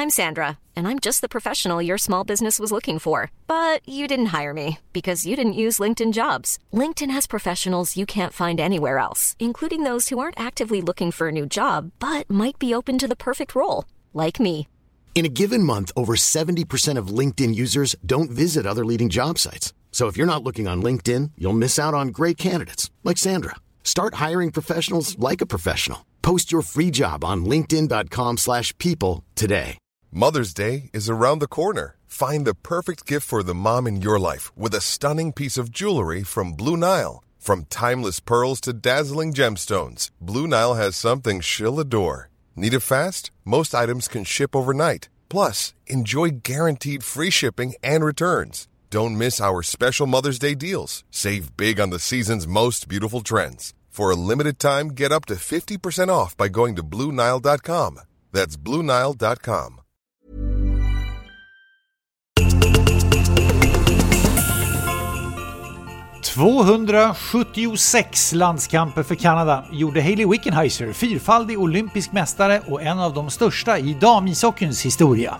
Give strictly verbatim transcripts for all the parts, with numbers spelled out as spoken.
I'm Sandra, and I'm just the professional your small business was looking for. But you didn't hire me because you didn't use LinkedIn Jobs. LinkedIn has professionals you can't find anywhere else, including those who aren't actively looking for a new job, but might be open to the perfect role, like me. In a given month, over seventy percent of LinkedIn users don't visit other leading job sites. So if you're not looking on LinkedIn, you'll miss out on great candidates like Sandra. Start hiring professionals like a professional. Post your free job on linkedin dot com slash people today. Mother's Day is around the corner. Find the perfect gift for the mom in your life with a stunning piece of jewelry from Blue Nile. From timeless pearls to dazzling gemstones, Blue Nile has something she'll adore. Need it fast? Most items can ship overnight. Plus, enjoy guaranteed free shipping and returns. Don't miss our special Mother's Day deals. Save big on the season's most beautiful trends. For a limited time, get up to fifty percent off by going to blue nile dot com. That's blue nile dot com. tvåhundrasjuttiosex landskamper för Kanada gjorde Hayley Wickenheiser, fyrfaldig olympisk mästare och en av de största i damishockeyns historia.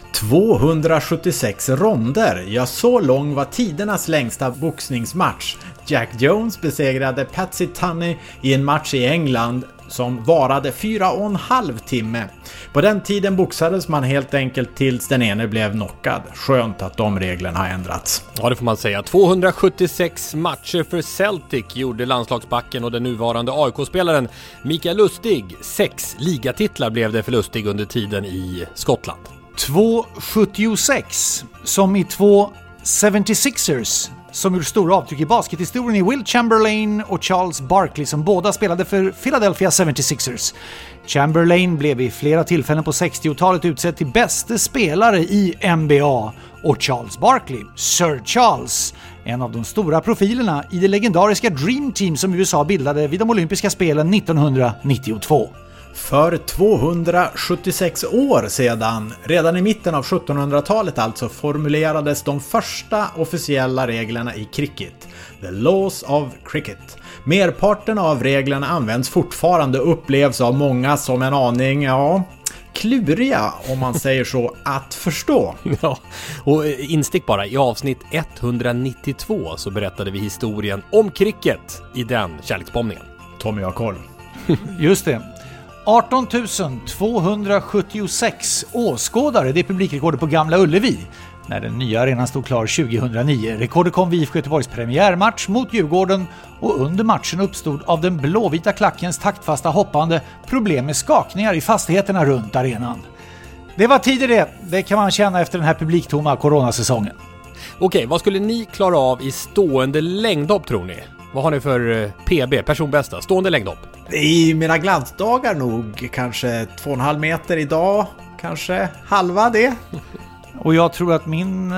tvåhundrasjuttiosex ronder, ja så lång var tidernas längsta boxningsmatch. Jack Jones besegrade Patsy Tunney i en match i England som varade fyra och en halv timme. På den tiden boxades man helt enkelt tills den ene blev knockad. Skönt att de reglerna har ändrats. Ja, det får man säga. tvåhundrasjuttiosex matcher för Celtic gjorde landslagsbacken och den nuvarande A I K-spelaren Mikael Lustig. Sex ligatitlar blev det för Lustig under tiden i Skottland. två sjuttiosex, som i två seventy-sixers som gjorde stora avtryck i baskethistorien i Will Chamberlain och Charles Barkley som båda spelade för Philadelphia seventy-sixers. Chamberlain blev i flera tillfällen på sextiotalet utsedd till bästa spelare i N B A och Charles Barkley, Sir Charles, en av de stora profilerna i det legendariska Dream Team som U S A bildade vid de olympiska spelen nittonhundranittiotvå. För tvåhundrasjuttiosex år sedan, redan i mitten av sjuttonhundratalet alltså, formulerades de första officiella reglerna i cricket, The Laws of Cricket. Merparten av reglerna används fortfarande och upplevs av många som en aning, ja, kluriga om man säger så, att förstå. Ja, och instick bara, i avsnitt etthundranittiotvå så berättade vi historien om cricket i den kärleksbombningen. Tommy har koll. Just det. arton tusen tvåhundrasjuttiosex åskådare, det är publikrekordet på Gamla Ullevi när den nya arenan stod klar tjugohundranio. Rekordet kom vid I F K Göteborgs premiärmatch mot Djurgården och under matchen uppstod av den blåvita klackens taktfasta hoppande problem med skakningar i fastigheterna runt arenan. Det var tider det, det kan man känna efter den här publiktomma coronasäsongen. Okej, vad skulle ni klara av i stående längdhopp tror ni? Vad har ni för P B, personbästa, stående längdhopp? I mina glansdagar nog kanske två och en halv meter idag, kanske halva det. Och jag tror att min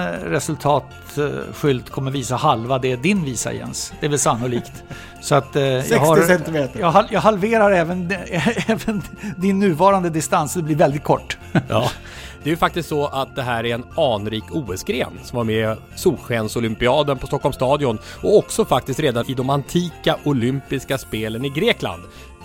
resultatskylt kommer visa halva det din visar, Jens. Det är väl sannolikt. Så att eh, jag, har, centimeter. Jag, jag halverar även, även din nuvarande distans, det blir väldigt kort. Ja. Det är ju faktiskt så att det här är en anrik O S-gren som var med i Solskensolympiaden på Stockholms stadion och också faktiskt redan i de antika olympiska spelen i Grekland.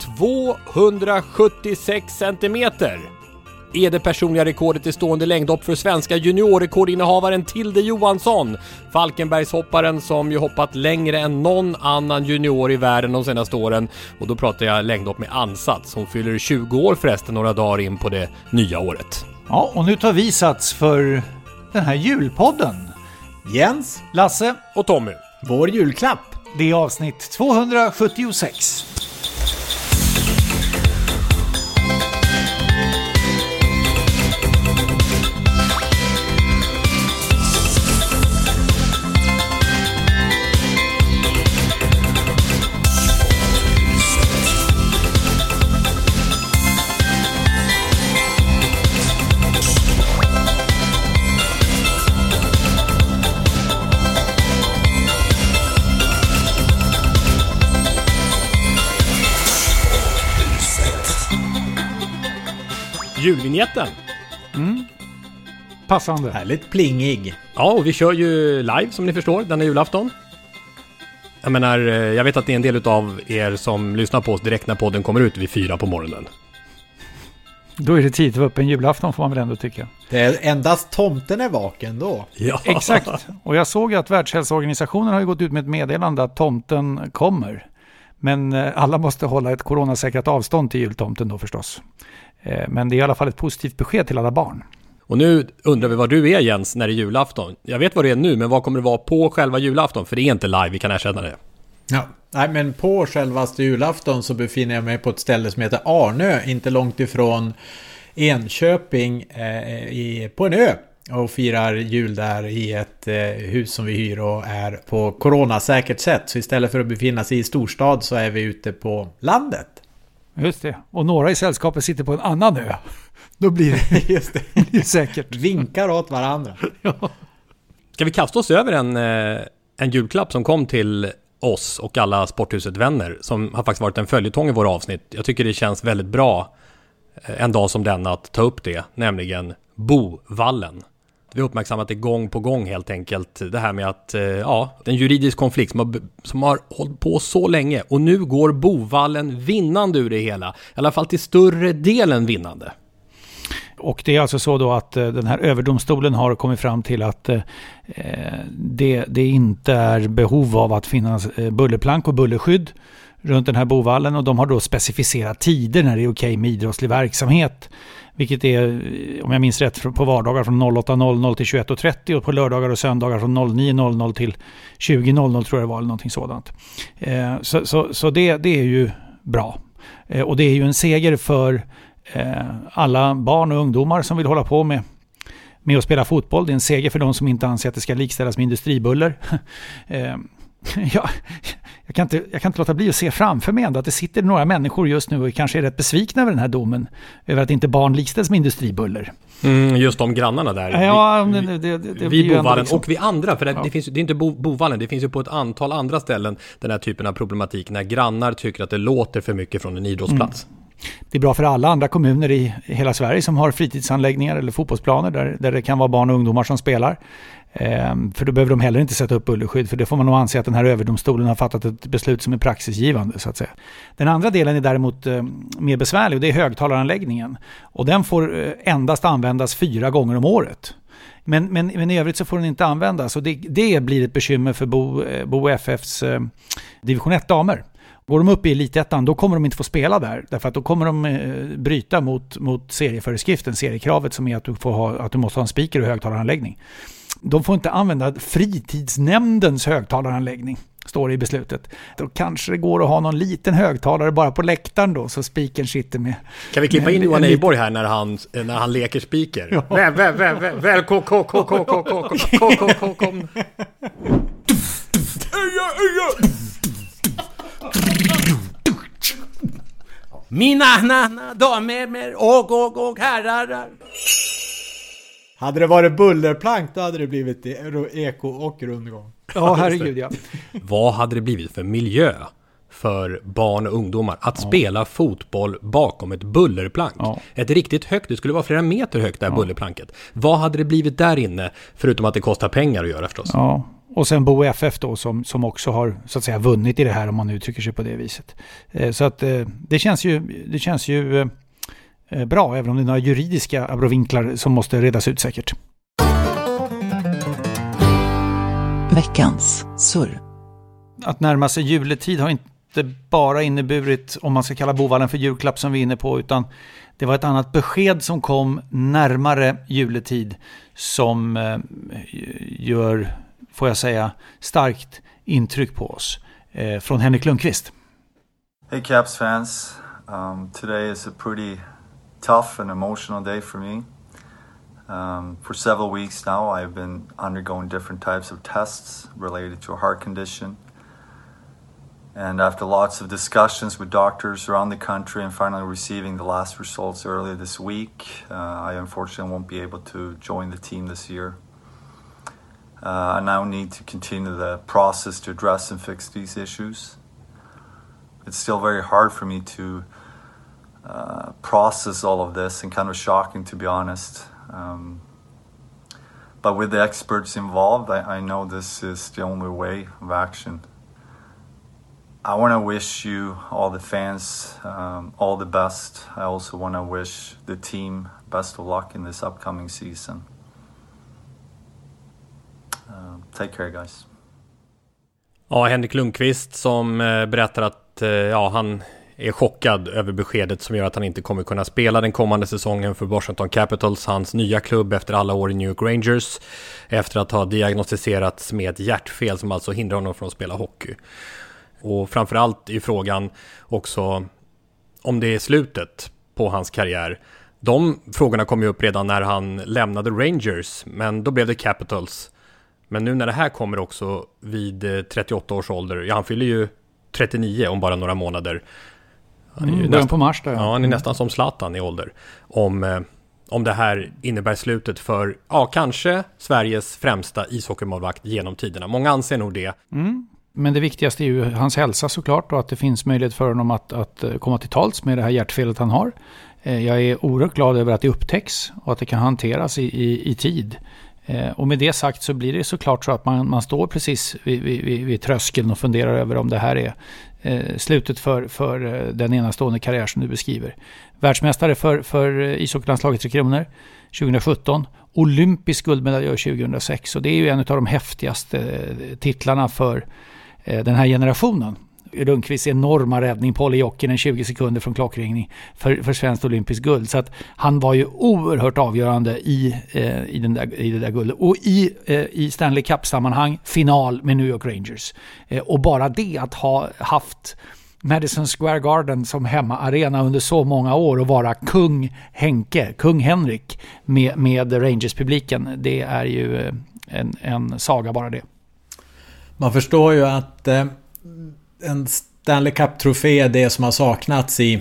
tvåhundrasjuttiosex centimeter är det personliga rekordet i stående längdhopp för svenska juniorrekordinnehavaren Tilde Johansson. Falkenbergshopparen som ju hoppat längre än någon annan junior i världen de senaste åren. Och då pratar jag längdhopp med ansats. Hon fyller tjugo år förresten några dagar in på det nya året. Ja, och nu tar vi sats för den här julpodden. Jens, Lasse och Tommy. Vår julklapp. Det är avsnitt tvåhundrasjuttiosex. Julvinjetten. Mm. Passande. Härligt plingig. Ja, och vi kör ju live som ni förstår, denna julafton. Jag menar, jag vet att det är en del av er som lyssnar på oss direkt när podden kommer ut vid fyra på morgonen. Då är det tid att vara upp en julafton, får man väl ändå tycka. Det är endast tomten är vaken då. Ja. Exakt. Och jag såg att Världshälsoorganisationen har ju gått ut med ett meddelande att tomten kommer. Men alla måste hålla ett coronasäkrat avstånd till jultomten då förstås. Men det är i alla fall ett positivt besked till alla barn. Och nu undrar vi vad du är, Jens, när det är julafton. Jag vet vad det är nu, men vad kommer det vara på själva julafton? För det är inte live, vi kan erkänna det. Ja, nej, men på självaste julafton så befinner jag mig på ett ställe som heter Arnö, inte långt ifrån Enköping, eh, i, på en ö. Och firar jul där i ett eh, hus som vi hyr och är på coronasäkert sätt. Så istället för att befinna sig i storstad så är vi ute på landet. Just det. Och några i sällskapet sitter på en annan ö. Då blir det, Just det. blir det säkert. Vinkar åt varandra. Ja. Ska vi kasta oss över en, en julklapp som kom till oss och alla Sporthuset-vänner, som har faktiskt varit en följetong i våra avsnitt. Jag tycker det känns väldigt bra en dag som denna att ta upp det, nämligen Bovallen. Vi har uppmärksammat det gång på gång helt enkelt. Det här med att, ja, en juridisk konflikt som har, som har hållit på så länge. Och nu går Bovallen vinnande ur det hela. I alla fall till större delen vinnande. Och det är alltså så då att eh, den här överdomstolen har kommit fram till att eh, det, det inte är behov av att finnas eh, bullerplank och bullerskydd runt den här Bovallen, och de har då specificerat tider när det är okej med idrottslig verksamhet, vilket är, om jag minns rätt, på vardagar från åtta noll noll till tjugoett trettio och på lördagar och söndagar från nio noll noll till tjugo noll noll, tror jag det var, eller någonting sådant. Eh, så så, så det, det är ju bra. Eh, och det är ju en seger för eh, alla barn och ungdomar som vill hålla på med med att spela fotboll. Det är en seger för de som inte anser att det ska likställas med industribuller. eh, ja, jag, kan inte, jag kan inte låta bli att se framför mig ändå att det sitter några människor just nu och kanske är rätt besvikna över den här domen, över att inte barn likställs med industribuller. Mm, just de grannarna där. Ja, vi, det, det, det vi Bovallen liksom. Och vi andra, för det, ja. det, finns, det är inte bo, Bovallen, det finns ju på ett antal andra ställen den här typen av problematik när grannar tycker att det låter för mycket från en idrottsplats. Mm. Det är bra för alla andra kommuner i hela Sverige som har fritidsanläggningar eller fotbollsplaner där, där det kan vara barn och ungdomar som spelar. Ehm, för då behöver de heller inte sätta upp bullerskydd, för det får man nog anse att den här överdomstolen har fattat ett beslut som är praxisgivande, så att säga. Den andra delen är däremot eh, mer besvärlig, och det är högtalaranläggningen. Och den får eh, endast användas fyra gånger om året. Men, men, men i övrigt så får den inte användas, och det, det blir ett bekymmer för Bo, eh, Bo F F:s eh, division ett-damer. Går de upp i elitettan, då kommer de inte få spela där. Därför att då kommer de eh, bryta mot, mot serieföreskriften, seriekravet som är att du, får ha, att du måste ha en speaker och högtalaranläggning. De får inte använda fritidsnämndens högtalaranläggning, står det i beslutet. Då kanske det går att ha någon liten högtalare bara på läktaren då, så speakern sitter med... Kan vi klippa med, in Johan Eiborg här när han, när han leker speaker? Ja. Väl, väl, väl, väl, väl, kom, kom, kom, kom, kom, kom, kom, kom, kom. Mina nana, damer och, och, och herrar. Hade det varit bullerplank, då hade det blivit eko och rundgång. Ja, herregud, ja. Vad hade det blivit för miljö för barn och ungdomar att ja. spela fotboll bakom ett bullerplank? Ja. Ett riktigt högt, det skulle vara flera meter högt det här ja. bullerplanket. Vad hade det blivit där inne, förutom att det kostar pengar att göra förstås? Ja. Och sen Bo F F då som, som också har så att säga vunnit i det här, om man uttrycker sig på det viset. Eh, så att eh, det känns ju, det känns ju eh, bra, även om det är några juridiska abrovinklar som måste redas ut säkert. Veckans surr. Att närma sig juletid har inte bara inneburit, om man ska kalla Bovallen för julklapp som vi är inne på, utan det var ett annat besked som kom närmare juletid som eh, gör, får jag säga, starkt intryck på oss. Eh, från Henrik Lundqvist. Hey Caps fans, um, today is a pretty tough and emotional day for me. Um, for several weeks now I've been undergoing different types of tests related to a heart condition. And after lots of discussions with doctors around the country and finally receiving the last results earlier this week, uh, I unfortunately won't be able to join the team this year. Uh, I now need to continue the process to address and fix these issues. It's still very hard for me to uh, process all of this, and kind of shocking, to be honest. Um, but with the experts involved, I, I know this is the only way of action. I want to wish you, all the fans, um, all the best. I also want to wish the team best of luck in this upcoming season. Uh, take care, guys. Ja, Henrik Lundqvist som eh, berättar att eh, ja, han är chockad över beskedet som gör att han inte kommer kunna spela den kommande säsongen för Washington Capitals, hans nya klubb efter alla år i New York Rangers, efter att ha diagnostiserats med ett hjärtfel som alltså hindrar honom från att spela hockey. Och framförallt i frågan också om det är slutet på hans karriär. De frågorna kom ju upp redan när han lämnade Rangers, men då blev det Capitals. Men nu när det här kommer också vid trettioåtta års ålder, ja, han fyller ju trettionio om bara några månader. Han är ju Mm, nästan, på mars då, ja. ja, han är nästan som Zlatan i ålder. Om, eh, om det här innebär slutet för, ja, kanske Sveriges främsta ishockeymålvakt genom tiderna. Många anser nog det. Mm. Men det viktigaste är ju hans hälsa såklart, och att det finns möjlighet för honom att, att komma till tals med det här hjärtfelet han har. Jag är oerhört glad över att det upptäcks och att det kan hanteras i, i, i tid. Och med det sagt så blir det såklart så att man, man står precis vid, vid, vid tröskeln och funderar över om det här är eh, slutet för, för den enastående karriär som du beskriver. Världsmästare för, för ishockeylandslaget Tre Kronor tjugohundrasjutton, olympisk guldmedaljör tjugohundrasex, och det är ju en av de häftigaste titlarna för eh, den här generationen. Lundqvists enorma räddning på Olli Jokinen tjugo sekunder från klockringning för, för svenskt olympiskt guld. Så att han var ju oerhört avgörande i, eh, i, den där, i det där guldet. Och i, eh, i Stanley Cup-sammanhang final med New York Rangers. Eh, och bara det att ha haft Madison Square Garden som hemmaarena under så många år och vara kung Henke, kung Henrik med, med Rangers-publiken, det är ju en, en saga bara det. Man förstår ju att eh... en Stanley Cup-trofé är det som har saknats i,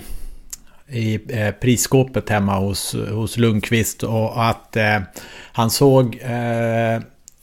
i eh, prisskåpet hemma hos, hos Lundqvist, och att eh, han såg eh,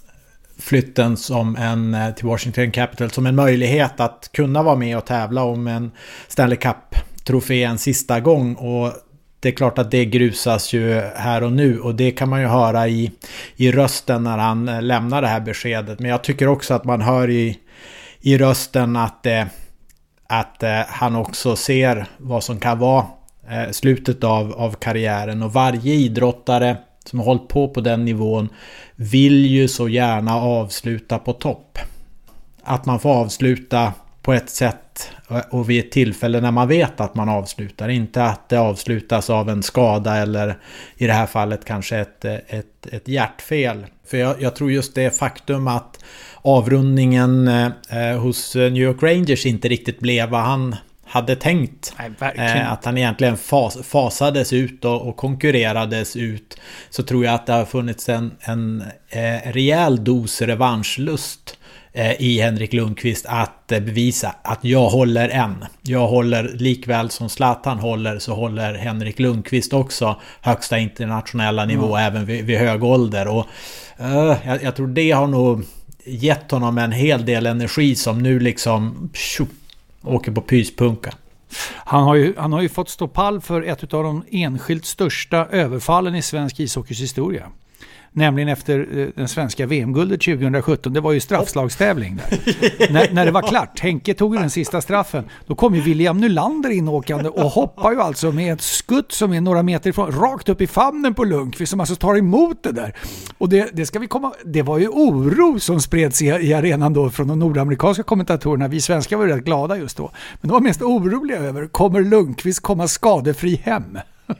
flytten som en, eh, till Washington Capitals som en möjlighet att kunna vara med och tävla om en Stanley Cup-trofé en sista gång, och det är klart att det grusas ju här och nu, och det kan man ju höra i, i rösten när han eh, lämnar det här beskedet. Men jag tycker också att man hör i i rösten att, eh, att eh, han också ser vad som kan vara eh, slutet av, av karriären. Och varje idrottare som har hållit på på den nivån vill ju så gärna avsluta på topp. Att man får avsluta på ett sätt och vid ett tillfälle när man vet att man avslutar. Inte att det avslutas av en skada eller i det här fallet kanske ett, ett, ett hjärtfel. För jag, jag tror just det faktum att avrundningen eh, hos New York Rangers inte riktigt blev vad han hade tänkt. Nej, eh, att han egentligen fas, fasades ut och, och konkurrerades ut. Så tror jag att det har funnits en, en eh, rejäl dos revanschlust eh, i Henrik Lundqvist att eh, bevisa att jag håller än. Jag håller likväl som Zlatan håller, så håller Henrik Lundqvist också högsta internationella nivå, mm. även vid, vid hög ålder. Och eh, jag, jag tror det har nog gett honom en hel del energi som nu liksom tjo, åker på pyspunka. Han har, ju, han har ju fått stå pall för ett av de enskilt största överfallen i svensk ishockeys historia. Nämligen efter den svenska V M-guldet tjugohundrasjutton. Det var ju straffslagstävling där. när, när det var klart, Henke tog den sista straffen. Då kom ju William Nylander inåkande och hoppar ju alltså med ett skutt som är några meter ifrån, rakt upp i famnen på Lundqvist, som alltså tar emot det där. Och det, det ska vi komma, det var ju oro som spreds i, i arenan då från de nordamerikanska kommentatorerna. Vi svenskar var rätt glada just då. Men de var mest oroliga över, kommer Lundqvist komma skadefri hem?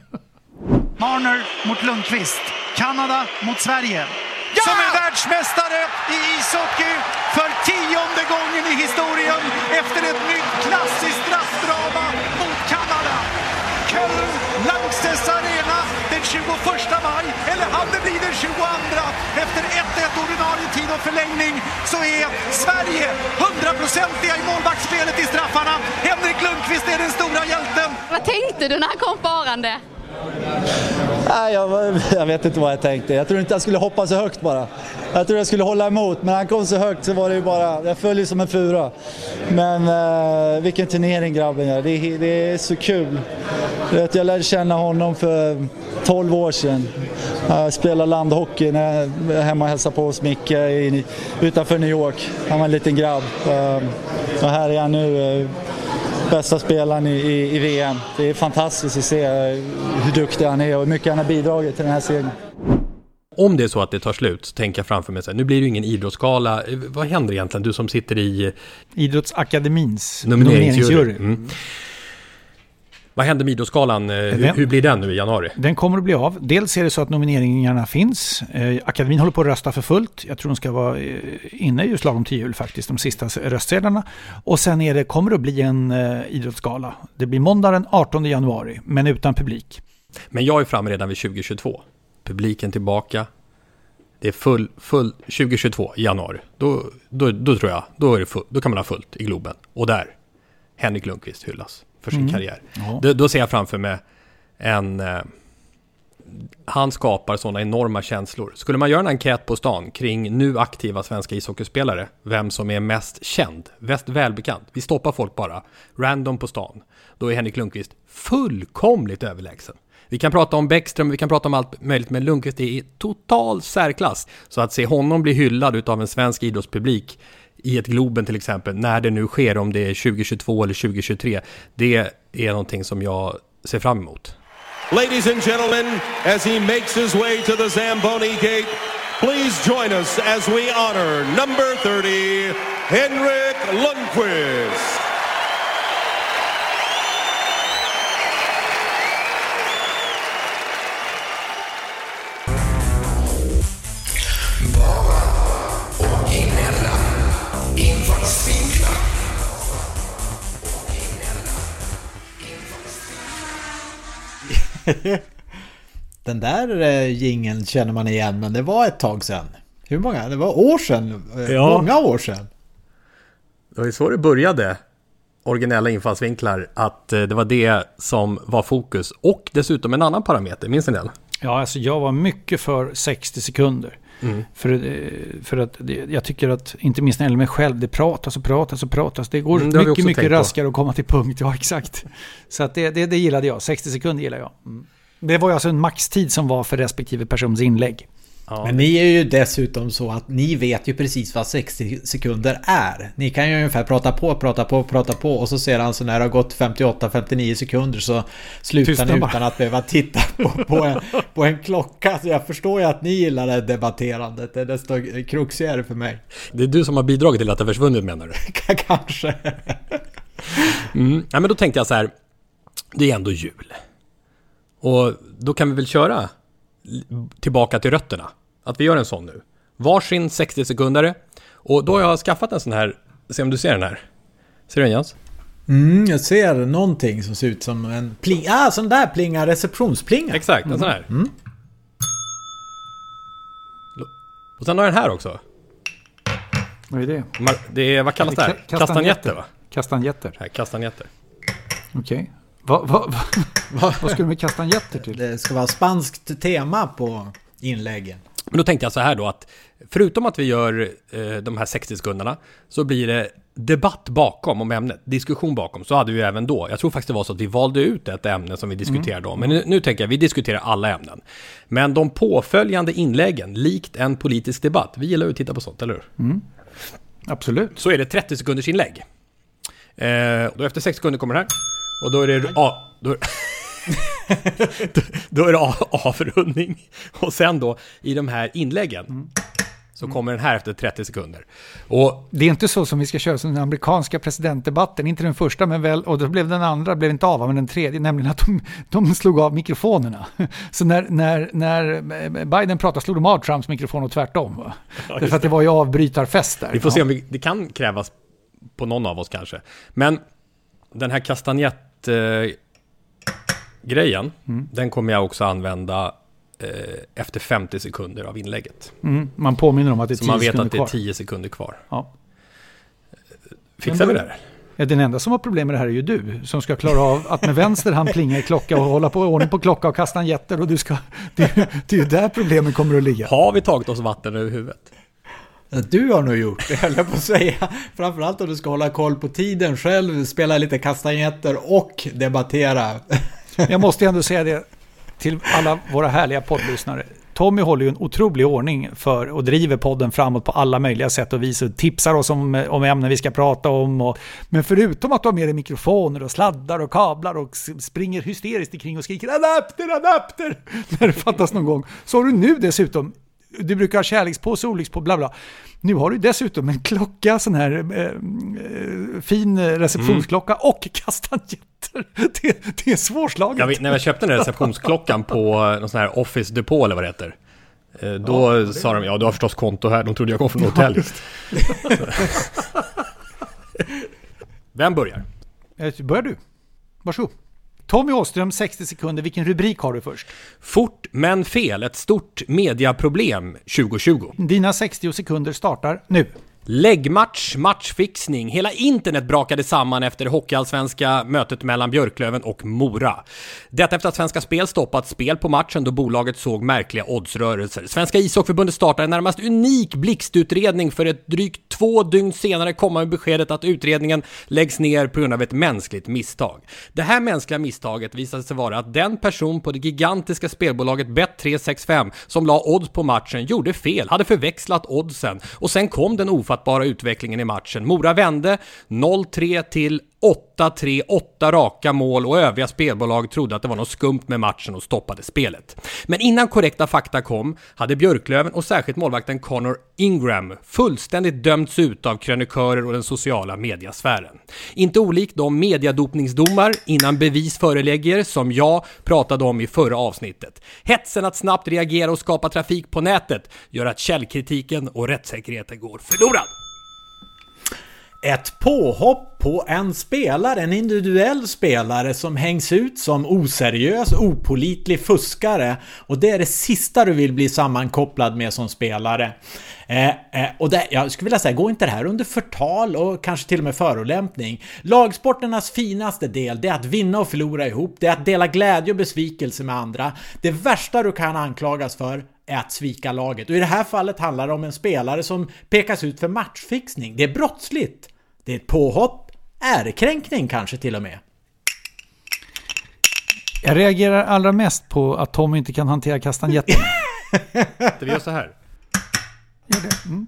Marner mot Lundqvist. Kanada mot Sverige. Ja! Som är världsmästare i ishockey för tionde gången i historien efter ett nytt klassiskt straffdrama mot Kanada. Köln, Lanxess Arena den tjugoförsta maj, eller hade det bli den tjugoandra. Efter ett ett ordinarie tid och förlängning så är Sverige hundraprocentiga i målvaktsspelet i straffarna. Henrik Lundqvist är den stora hjälten. Vad tänkte du när han kom farande? Nej, jag, jag vet inte vad jag tänkte. Jag tror inte jag skulle hoppa så högt bara. Jag tror jag skulle hålla emot, men han kom så högt så var det ju bara, jag följer som en fura. Men eh, vilken turnering grabben gör, det, det är så kul. Jag lärde känna honom för tolv år sedan. Jag spelade landhockey när jag var hemma och hälsade på hos Micke i, utanför New York. Han var en liten grabb. Och här är jag nu, bästa spelaren i, i, i V M. Det är fantastiskt att se hur duktig han är och hur mycket han har bidragit till den här serien. Om det är så att det tar slut, så tänker jag framför mig så här, nu blir det ju ingen idrottsgala. Vad händer egentligen? Du som sitter i Idrottsakademins nomineringsjury. Mm. Vad händer med idrottsgalan? Hur, hur blir den nu i januari? Den kommer att bli av. Dels är det så att nomineringarna finns. Eh, akademin håller på att rösta för fullt. Jag tror de ska vara eh, inne just lagom till jul faktiskt, de sista röstsedlarna. Och sen är det, kommer det att bli en eh, idrottsgala. Det blir måndag den artonde januari, men utan publik. Men jag är framme redan vid tjugo tjugotvå. Publiken tillbaka. Det är full, full tjugo tjugotvå i januari. Då, då, då tror jag, då, är det full, då kan man ha fullt i Globen. Och där, Henrik Lundqvist hyllas för sin mm. karriär. Ja. Då, då ser jag framför mig en... Eh, han skapar sådana enorma känslor. Skulle man göra en enkät på stan kring nu aktiva svenska ishockeyspelare, vem som är mest känd, mest välbekant, vi stoppar folk bara, random på stan, då är Henrik Lundqvist fullkomligt överlägsen. Vi kan prata om Bäckström, vi kan prata om allt möjligt, men Lundqvist är i total särklass. Så att se honom bli hyllad av en svensk idrottspublik i ett Globen till exempel, när det nu sker, om det är tjugo tjugotvå eller tjugo tjugotre, det är någonting som jag ser fram emot. Ladies and gentlemen, as he makes his way to the Zamboni gate, please join us as we honor number thirty, Henrik Lundqvist. Den där eh, jingeln känner man igen, men det var ett tag sedan. Hur många? Det var år sedan. Eh, ja. Många år sedan. Det var ju så det började. Originella infallsvinklar. Att eh, det var det som var fokus. Och dessutom en annan parameter. Minns ni det? Ja, alltså jag var mycket för sextio sekunder. Mm. För, för att det, jag tycker att, inte minst när det gäller mig själv, det pratas och pratas och pratas. Det går mm, det mycket, mycket raskare att komma till punkt. Ja, exakt. Så att det, det, det gillade jag. sextio sekunder gillar jag. Mm. Det var ju alltså en maxtid som var för respektive persons inlägg. Ja. Men ni är ju dessutom så att ni vet ju precis vad sextio sekunder är. Ni kan ju ungefär prata på, prata på, prata på, och så ser han så när det har gått femtioåtta femtionio sekunder så slutar ni utan att behöva titta på, på, en, på en klocka. Så jag förstår ju att ni gillar det debatterandet. Det är desto kruxigare för mig. Det är du som har bidragit till att det försvunnit, menar du? Kanske. mm. Ja, men då tänkte jag så här, det är ändå jul. Och då kan vi väl köra tillbaka till rötterna. Att vi gör en sån nu. Varsin sextio sekundare. Och då har jag skaffat en sån här. Se om du ser den här. Ser du den, Jens? Mm, jag ser någonting som ser ut som en pling. Ah, sån där plinga, receptionsplinga. Exakt, en sån här. Mm. Och sen har jag den här också. Vad är det? Det är, vad kallas det här? Kastanjetter, va? Kastanjetter. Nej, kastanjetter. Okej. Okay. Vad va, va, va, vad skulle du med kastanjetter till? Det ska vara spanskt tema på inläggen. Men då tänkte jag så här då, att förutom att vi gör eh, de här sextio sekunderna, så blir det debatt bakom om ämnet, diskussion bakom. Så hade vi ju även då. Jag tror faktiskt det var så att vi valde ut ett ämne som vi diskuterade om. Men nu, nu tänker jag, vi diskuterar alla ämnen. Men de påföljande inläggen, likt en politisk debatt, vi gillar ju att titta på sånt, eller hur? Mm. Absolut. Så är det trettio sekunders inlägg. Eh, då efter sex sekunder kommer det här. Och då är det a, då, då, då är det a, avrundning. Och sen då i de här inläggen mm. så kommer den här efter trettio sekunder. Och det är inte så som vi ska köra som den amerikanska presidentdebatten. Inte den första, men väl, och då blev den andra blev inte av, men den tredje, nämligen att de, de slog av mikrofonerna. Så när, när, när Biden pratade slog de av Trumps mikrofon och tvärtom. Va? Ja, därför att det var ju avbrytarfest där. Vi får ja. se om vi, det kan krävas på någon av oss kanske. Men den här kastanjett-grejen, mm. den kommer jag också använda eh, efter femtio sekunder av inlägget. Mm. Man påminner om att det är tio sekunder kvar. Så man vet att det är tio sekunder kvar. Ja. Fixar vi det här? Ja, den enda som har problem med det här är ju du, som ska klara av att med vänster hand plinga i klocka och hålla på ordning på klocka och kastanjetter. Och du ska, det, det är ju där problemen kommer att ligga. Har vi tagit oss vatten över huvudet? Du har nog gjort det, höll jag på att säga. Framförallt om du ska hålla koll på tiden själv, spela lite kastanjetter och debattera. Jag måste ändå säga det. till alla våra härliga poddlyssnare. Tommy håller ju en otrolig ordning för och driver podden framåt på alla möjliga sätt och vis och tipsar oss om, om ämnen vi ska prata om. Och, men förutom att du har med dig mikrofoner och sladdar och kablar och springer hysteriskt kring och skriker adapter, adapter när det fattas någon gång, så har du nu dessutom, du brukar ha kärlekspåse, olyckspå, bla bla. Nu har du dessutom en klocka, sån här eh, fin receptionsklocka mm. och kastanjetter. Det, det är svårslaget. Jag vet, när jag köpte den här receptionsklockan på någon sån här Office Depot eller vad det heter, då ja, sa de, ja du har förstås konto här, de trodde jag kom från hotell. Ja, vem börjar? Börjar du? Varsågod. Tommy Åström, sextio sekunder. Vilken rubrik har du först? Fort men fel. Ett stort mediaproblem tjugo tjugo. Dina sextio sekunder startar nu. Läggmatch, matchfixning. Hela internet brakade samman efter hockeyallsvenska mötet mellan Björklöven och Mora. Detta efter att Svenska Spel stoppat spel på matchen då bolaget såg märkliga oddsrörelser. Svenska ishockeyförbundet startade en närmast unik blixtutredning för ett drygt två dygn senare komma med beskedet att utredningen läggs ner på grund av ett mänskligt misstag. Det här mänskliga misstaget visade sig vara att den person på det gigantiska spelbolaget Bet tre sextiofem som la odds på matchen gjorde fel, hade förväxlat oddsen och sen kom den ofattbara utvecklingen i matchen. Mora vände noll tre till åtta tre, åtta raka mål och övriga spelbolag trodde att det var något skumt med matchen och stoppade spelet. Men innan korrekta fakta kom hade Björklöven och särskilt målvakten Connor Ingram fullständigt dömts ut av krönikörer och den sociala mediasfären. Inte olikt de mediadopningsdomar innan bevis förelägger som jag pratade om i förra avsnittet. Hetsen att snabbt reagera och skapa trafik på nätet gör att källkritiken och rättssäkerheten går förlorad. Ett påhopp på en spelare, en individuell spelare som hängs ut som oseriös, opålitlig fuskare, och det är det sista du vill bli sammankopplad med som spelare. Eh, eh, och det, jag skulle vilja säga, gå inte det här under förtal och kanske till och med förolämpning. Lagsporternas finaste del, det är att vinna och förlora ihop, det är att dela glädje och besvikelse med andra. Det värsta du kan anklagas för är att svika laget, och i det här fallet handlar det om en spelare som pekas ut för matchfixning. Det är brottsligt. Det är ett påhopp, ärekränkning kanske till och med. Jag reagerar allra mest på att Tom inte kan hantera kastanjetten. Det gör så här. Gör det. Mm.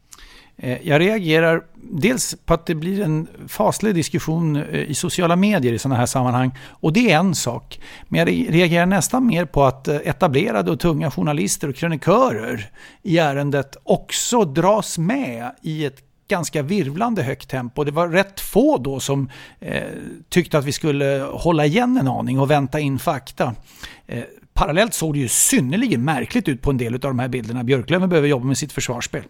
Jag reagerar dels på att det blir en faslig diskussion i sociala medier i sådana här sammanhang, och det är en sak. Men jag reagerar nästan mer på att etablerade och tunga journalister och krönikörer i ärendet också dras med i ett ganska virvlande högt tempo. Det var rätt få då som eh, tyckte att vi skulle hålla igen en aning och vänta in fakta. Eh, parallellt såg det ju synnerligen märkligt ut på en del av de här bilderna. Björklöven behöver jobba med sitt försvarsspel.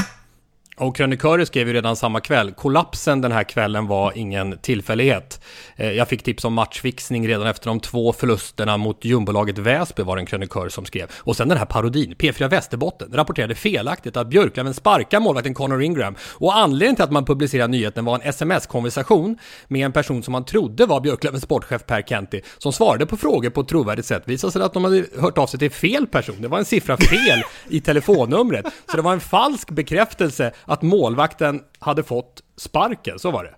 Och krönikörer skrev ju redan samma kväll. Kollapsen den här kvällen var ingen tillfällighet. Jag fick tips om matchfixning redan efter de två förlusterna mot jumbolaget Väsby, var en krönikör som skrev. Och sen den här parodin. P fyra Västerbotten rapporterade felaktigt att Björklöven sparkar målvakten Connor Ingram. Och anledningen till att man publicerade nyheten var en sms-konversation med en person som man trodde var Björklövens sportchef Per Kenty, som svarade på frågor på ett trovärdigt sätt. Visade sig att de hade hört av sig till fel person. Det var en siffra fel i telefonnumret. Så det var en falsk bekräftelse att målvakten hade fått sparken, så var det.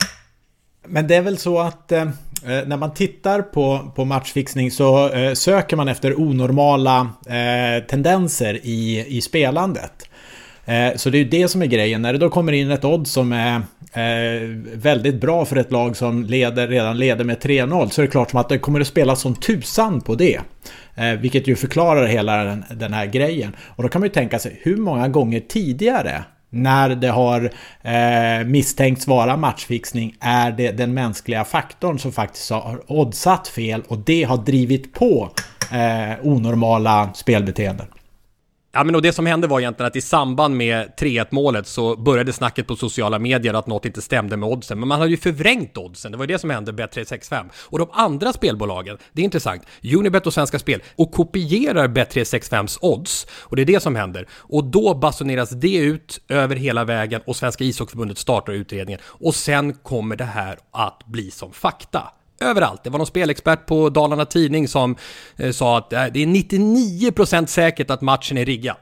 Men det är väl så att eh, när man tittar på, på matchfixning så eh, söker man efter onormala eh, tendenser i, i spelandet. Eh, så det är ju det som är grejen. När det då kommer in ett odds som är eh, väldigt bra för ett lag som leder, redan leder med tre noll, så är det klart som att det kommer att spela som tusan på det. Eh, vilket ju förklarar hela den, den här grejen. Och då kan man ju tänka sig, hur många gånger tidigare när det har eh, misstänkts vara matchfixning är det den mänskliga faktorn som faktiskt har oddsat fel, och det har drivit på eh, onormala spelbeteenden. Ja, men och det som hände var egentligen att i samband med tre ett målet så började snacket på sociala medier att något inte stämde med oddsen. Men man hade ju förvrängt oddsen. Det var ju det som hände Bet tre sextiofem. Och de andra spelbolagen, det är intressant, Unibet och Svenska Spel, och kopierar Bet tre sextiofems odds. Och det är det som händer. Och då basuneras det ut över hela vägen och Svenska ishockeyförbundet startar utredningen. Och sen kommer det här att bli som fakta. Överallt. Det var någon spelexpert på Dalarna Tidning som eh, sa att eh, det är nittionio procent säkert att matchen är riggad.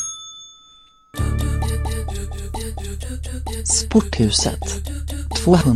Sporthuset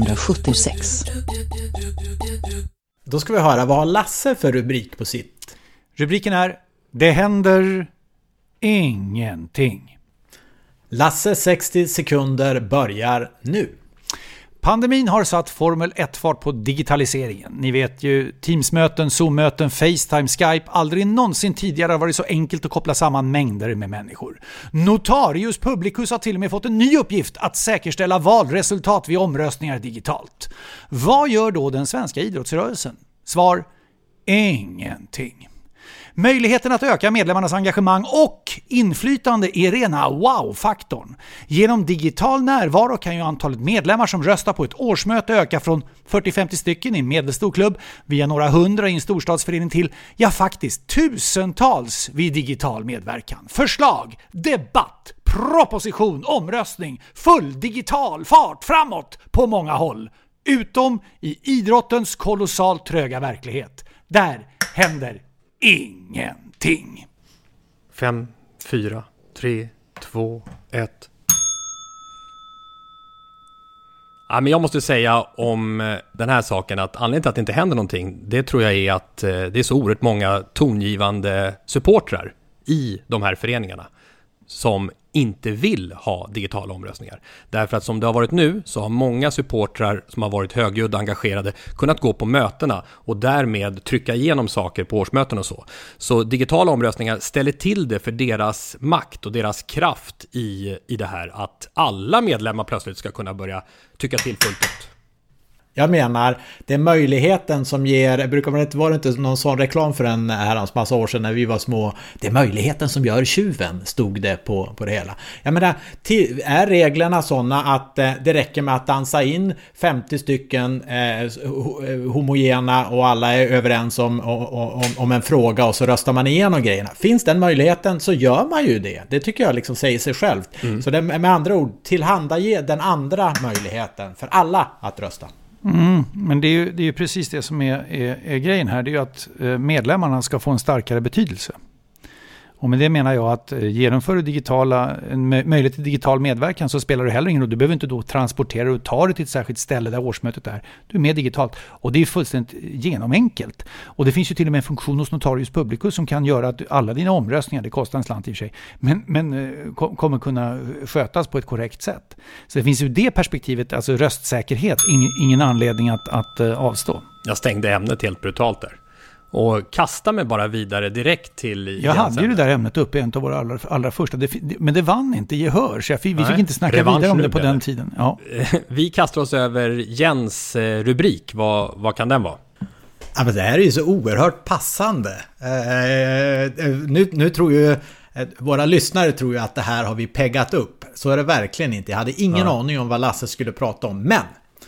tvåhundrasjuttiosex. Då ska vi höra, vad har Lasse för rubrik på sitt Rubriken är Det händer ingenting. Lasse sextio sekunder börjar nu. Pandemin har satt Formel ett-fart på digitaliseringen. Ni vet ju, Teams-möten, Zoom-möten, FaceTime, Skype. Aldrig någonsin tidigare har varit så enkelt att koppla samman mängder med människor. Notarius Publicus har till och med fått en ny uppgift att säkerställa valresultat vid omröstningar digitalt. Vad gör då den svenska idrottsrörelsen? Svar: ingenting. Möjligheten att öka medlemmarnas engagemang och inflytande är rena wow-faktorn. Genom digital närvaro kan ju antalet medlemmar som röstar på ett årsmöte öka från fyrtio till femtio stycken i en medelstor klubb via några hundra i en storstadsförening till, ja faktiskt, tusentals vid digital medverkan. Förslag, debatt, proposition, omröstning, full digital fart framåt på många håll. Utom i idrottens kolossalt tröga verklighet. Där händer ingenting. Fem, fyra, tre, två, ett. Ja, men jag måste säga om den här saken att anledningen till att det inte händer någonting, det tror jag är att det är så oerhört många tongivande supportrar i de här föreningarna som inte vill ha digitala omröstningar. Därför att som det har varit nu så har många supportrar som har varit högljudda och engagerade kunnat gå på mötena och därmed trycka igenom saker på årsmöten och så. Så digitala omröstningar ställer till det för deras makt och deras kraft i, i det här att alla medlemmar plötsligt ska kunna börja tycka till fullt ut. Jag menar, det är möjligheten som ger, det brukar man inte vara inte någon sån reklam för en herrans massa år sedan när vi var små. Det är möjligheten som gör tjuven, stod det på, på det hela. Jag menar, till, är reglerna sådana att eh, det räcker med att dansa in femtio stycken eh, homogena och alla är överens om, om, om en fråga och så röstar man igenom grejerna. Finns den möjligheten så gör man ju det. Det tycker jag liksom säger sig självt. Mm. Så det, med andra ord, tillhandage den andra möjligheten för alla att rösta. Mm, men det är, ju, det är ju precis det som är, är, är grejen här. Det är ju att medlemmarna ska få en starkare betydelse. Och med det menar jag att genomför du digitala, en möjlighet till digital medverkan så spelar det heller ingen roll. Du behöver inte då transportera och ta det till ett särskilt ställe där årsmötet är. Du är med digitalt. Och det är fullständigt genomenkelt. Och det finns ju till och med en funktion hos Notarius Publicus som kan göra att alla dina omröstningar, det kostar en slant i och för sig, men, men kommer kunna skötas på ett korrekt sätt. Så det finns ju det perspektivet, alltså röstsäkerhet, ingen, ingen anledning att, att avstå. Jag stängde ämnet helt brutalt där. Och kasta mig bara vidare direkt till... Jag hade ju det där ämnet uppe i en av våra allra, allra första. Det, men det vann inte gehör. Så vi Nej, fick inte snacka vidare om det på den eller? tiden. Ja. Vi kastar oss över Jens rubrik. Vad, vad kan den vara? Ja, men det här är ju så oerhört passande. Eh, nu, nu tror ju... Våra lyssnare tror ju att det här har vi peggat upp. Så är det verkligen inte. Jag hade ingen ja. aning om vad Lasse skulle prata om. Men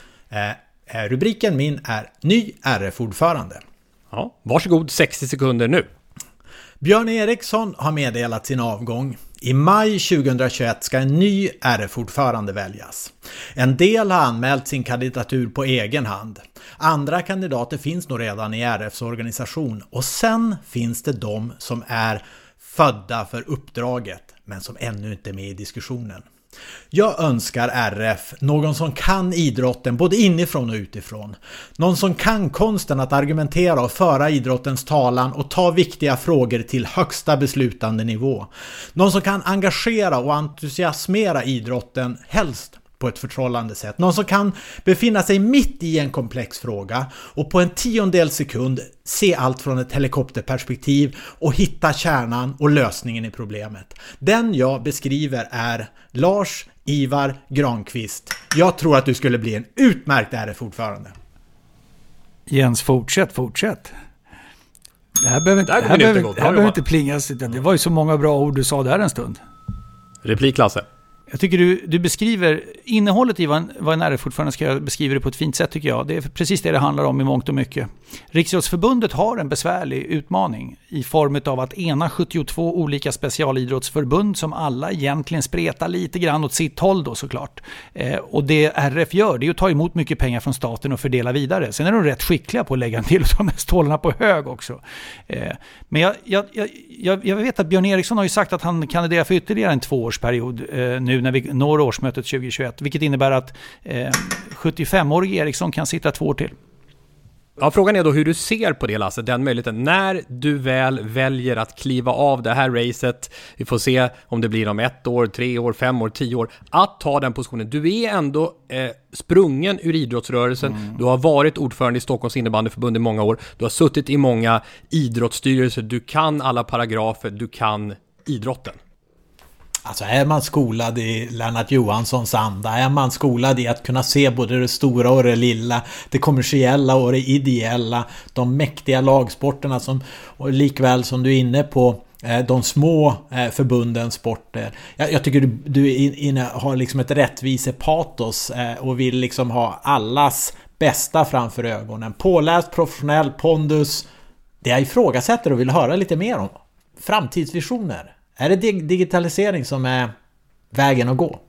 eh, rubriken min är Ny R F-ordförande. Ja, varsågod, sextio sekunder nu. Björn Eriksson har meddelat sin avgång. I maj tjugohundratjugoett ska en ny R F-ordförande väljas. En del har anmält sin kandidatur på egen hand. Andra kandidater finns nog redan i R Fs organisation. Och sen finns det de som är födda för uppdraget men som ännu inte är med i diskussionen. Jag önskar R F någon som kan idrotten både inifrån och utifrån. Någon som kan konsten att argumentera och föra idrottens talan och ta viktiga frågor till högsta beslutande nivå. Någon som kan engagera och entusiasmera idrotten, helst på ett förtrollande sätt. Någon som kan befinna sig mitt i en komplex fråga och på en tiondel sekund se allt från ett helikopterperspektiv och hitta kärnan och lösningen i problemet. Den jag beskriver är Lars Ivar Granqvist. Jag tror att du skulle bli en utmärkt R F-ordförande. Jens, fortsätt, fortsätt. Det här behöver inte, det här här behöver, det här behöver inte plingas. Det var ju så många bra ord du sa där en stund. Replik, Lasse. Jag tycker du, du beskriver innehållet i vad en, vad en R F-ordförande ska göra, beskriver det på ett fint sätt tycker jag. Det är precis det det handlar om i mångt och mycket. Riksidrottsförbundet har en besvärlig utmaning i form av att ena sjuttiotvå olika specialidrottsförbund som alla egentligen spretar lite grann åt sitt håll då såklart. Eh, och det R F gör det är att ta emot mycket pengar från staten och fördela vidare. Sen är de rätt skickliga på att lägga till och ta med stålarna på hög också. Eh, men jag, jag, jag, jag vet att Björn Eriksson har ju sagt att han kandiderar för ytterligare en tvåårsperiod eh, nu när vi når årsmötet tjugohundratjugoett, vilket innebär att eh, sjuttiofemårig Eriksson kan sitta två år till. Ja, frågan är då hur du ser på det, Lasse, den möjligheten. När du väl väljer att kliva av det här racet, vi får se om det blir om ett år, tre år, fem år, tio år, att ta den positionen. Du är ändå eh, sprungen ur idrottsrörelsen. Mm. Du har varit ordförande i Stockholms innebandyförbund i många år. Du har suttit i många idrottsstyrelser. Du kan alla paragrafer, du kan idrotten. Alltså är man skolad i Lennart Johanssons anda, är man skolad i att kunna se både det stora och det lilla, det kommersiella och det ideella, de mäktiga lagsporterna som, och likväl som du är inne på de små förbundens sporter. Jag, jag tycker du, du är inne, har liksom ett rättvisepatos och vill liksom ha allas bästa framför ögonen. Påläst, professionell, pondus. Det jag ifrågasätter och vill höra lite mer om. Framtidsvisioner. Är det digitalisering som är vägen att gå?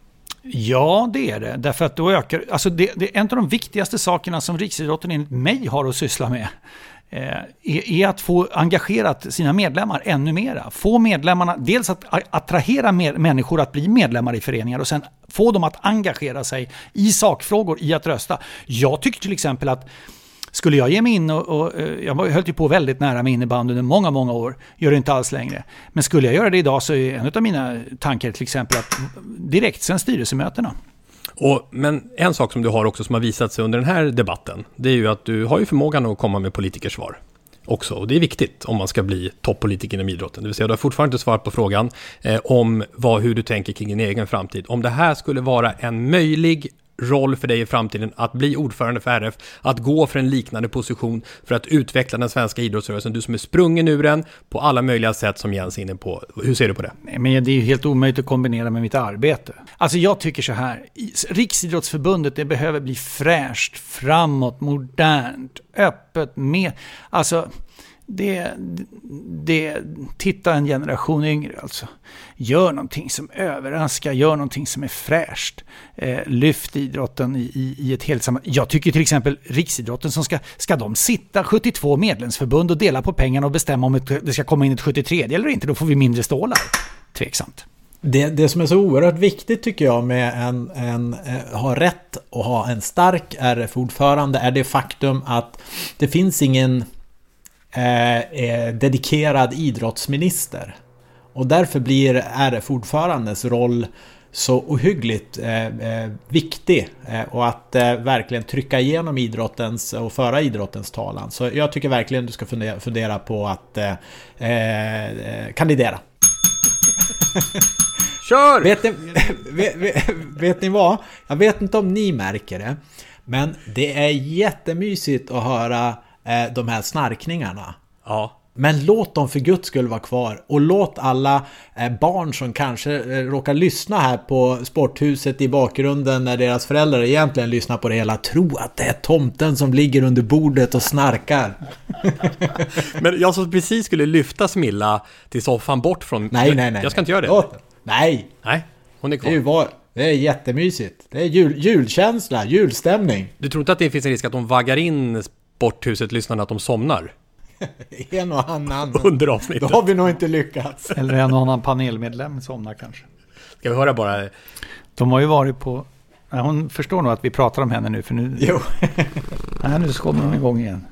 Ja, det är det. Därför att då ökar... Alltså det, det är en av de viktigaste sakerna som riksidrotten enligt mig har att syssla med. Eh, är, är att få engagerat sina medlemmar ännu mera. Få medlemmarna... Dels att attrahera mer, människor att bli medlemmar i föreningar och sen få dem att engagera sig i sakfrågor, i att rösta. Jag tycker till exempel att skulle jag ge mig in och, och jag höll ju på väldigt nära med innebandy under många, många år. Gör det inte alls längre. Men skulle jag göra det idag så är en av mina tankar till exempel att direkt sen styrelsemötena. Och, men en sak som du har också som har visat sig under den här debatten, det är ju att du har ju förmågan att komma med politikersvar också. Och det är viktigt om man ska bli toppolitiker inom idrotten. Det vill säga, du har fortfarande inte svarat på frågan eh, om vad, hur du tänker kring din egen framtid. Om det här skulle vara en möjlig roll för dig i framtiden att bli ordförande för R F, att gå för en liknande position för att utveckla den svenska idrottsrörelsen, du som är sprungen ur den på alla möjliga sätt som Jens är inne på. Hur ser du på det? Men det är ju helt omöjligt att kombinera med mitt arbete. Alltså jag tycker så här, Riksidrottsförbundet, det behöver bli fräscht, framåt, modernt, öppet, med, alltså det, det, titta en generation yngre alltså. Gör någonting som överraskar, gör någonting som är fräscht. Eh, lyft idrotten i, i, i ett helt sammanhang. Jag tycker till exempel riksidrotten som ska, ska de sitta sjuttiotvå medlemsförbund och dela på pengarna och bestämma om ett, det ska komma in ett sjuttiotre eller inte, då får vi mindre stålar. Tveksamt. Det, det som är så oerhört viktigt tycker jag med en, en eh, ha rätt och ha en stark R F-ordförande är det faktum att det finns ingen eh, eh, dedikerad idrottsminister. Och därför blir R F-ordförandens roll så ohyggligt eh, eh, viktig eh, och att eh, verkligen trycka igenom idrottens och föra idrottens talan. Så jag tycker verkligen du ska fundera, fundera på att eh, eh, kandidera. Kör! Vet ni, vet, vet, vet ni vad? Jag vet inte om ni märker det, men det är jättemysigt att höra eh, de här snarkningarna. Ja. Men låt dem för Guds skull vara kvar. Och låt alla eh, barn som kanske eh, råkar lyssna här på sporthuset i bakgrunden när deras föräldrar egentligen lyssnar på det hela tro att det är tomten som ligger under bordet och snarkar. Men jag som precis skulle lyfta Smilla till soffan bort från... Nej, nej, nej. Jag ska inte göra det. Låt. Nej. Nej, hon är kvar. Det är, var, det är jättemysigt. Det är jul, julkänsla, julstämning. Du tror inte att det finns en risk att de vaggar in sporthuset lyssnarna att de somnar? En och annan. Under avsnittet. Då har vi nog inte lyckats. Eller en och annan panelmedlem somnar kanske. Ska vi höra bara... De har ju varit på... Ja, hon förstår nog att vi pratar om henne nu. För nu... Jo. Nej, nu ska hon igång igen.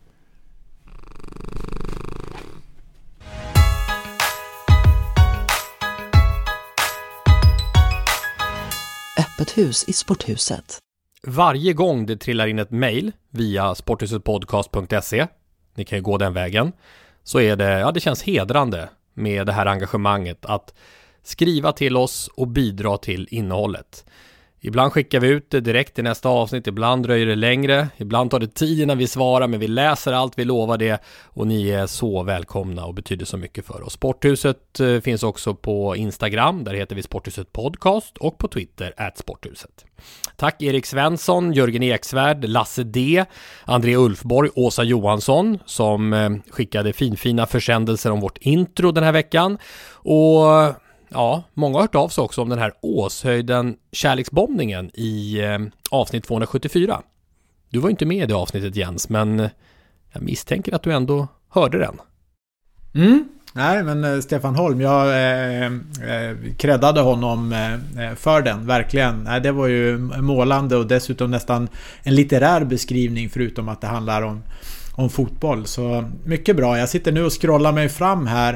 Öppet hus i sporthuset. Varje gång det trillar in ett mejl via sporthusetpodcast punkt se, ni kan ju gå den vägen, så är det, ja, det känns hedrande med det här engagemanget att skriva till oss och bidra till innehållet. Ibland skickar vi ut det direkt i nästa avsnitt, ibland dröjer det längre, ibland tar det tid innan vi svarar, men vi läser allt, vi lovar det, och ni är så välkomna och betyder så mycket för oss. Sporthuset eh, finns också på Instagram, där heter vi Sporthuset Podcast, och på Twitter at Sporthuset. Tack Erik Svensson, Jörgen Eksvärd, Lasse D, André Ulfborg, Åsa Johansson som eh, skickade finfina försändelser om vårt intro den här veckan, och ja, många har hört av sig också om den här Åshöjden kärleksbombningen i eh, avsnitt tvåhundrasjuttiofyra. Du var inte med i det avsnittet, Jens, men jag misstänker att du ändå hörde den. Mm, Nej, men eh, Stefan Holm, jag eh, eh, kreddade honom eh, för den, verkligen. Nej, det var ju målande och dessutom nästan en litterär beskrivning, förutom att det handlar om, om fotboll. Så mycket bra. Jag sitter nu och scrollar mig fram här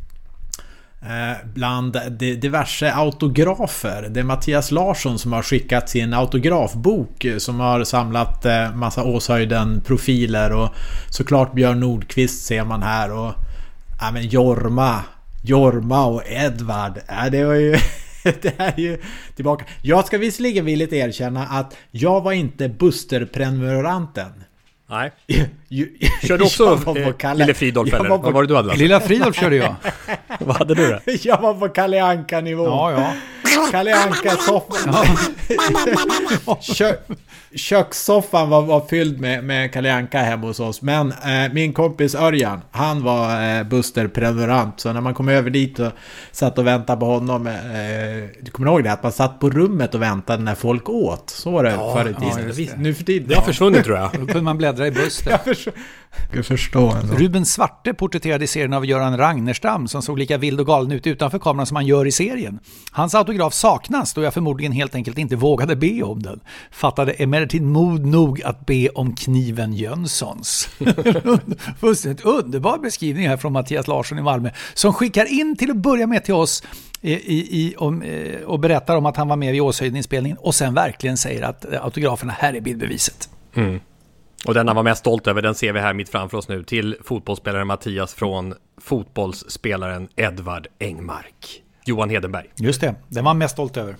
eh, bland diverse autografer. Det är Mattias Larsson som har skickat sin autografbok som har samlat eh, massa Åshöjden profiler, och såklart Björn Nordqvist ser man här, och ja, men Jorma Jorma och Edvard, ja, det var ju det är ju tillbaka. Jag ska visserligen villigt erkänna att jag var inte Buster-prenumeranten. Nej. Körde du också eh, Lille Fridolf, eller? Var på, vad var det du hade? Lilla Fridolf körde jag. Vad hade du då? Jag var på Kalle Anka-nivå. Ja, ja. Kalle Anka-soffan. Ja. Kö- kökssoffan var, var fylld med, med Kalle Anka hemma hos oss. Men eh, min kompis Örjan, han var eh, Buster-prenumerant. Så när man kom över dit och satt och väntade på honom, eh, du kommer ihåg det? Att man satt på rummet och väntade när folk åt. Så var det ja, förr i tiden. Ja, nu för tiden. Det har försvunnit, tror jag. Då kunde man bläddra i Buster. Jag förstår. Jag förstår ändå. Ruben Svarte porträtterade i serien av Göran Ragnerstam, som såg lika vild och galen ut utanför kameran som han gör i serien. Hans autograf saknas, då jag förmodligen helt enkelt inte vågade be om den. Fattade emellertid mod nog att be om kniven Jönssons. Fullständigt underbar beskrivning här från Mattias Larsson i Malmö, som skickar in till att börja med till oss i, i, om, och berättar om att han var med vid Åshöjden-inspelningen, och sen verkligen säger att autograferna här är bildbeviset. Mm. Och den han var mest stolt över, den ser vi här mitt framför oss nu, till fotbollsspelaren Mattias från fotbollsspelaren Edvard Engmark. Johan Hedenberg. Just det, den var han mest stolt över.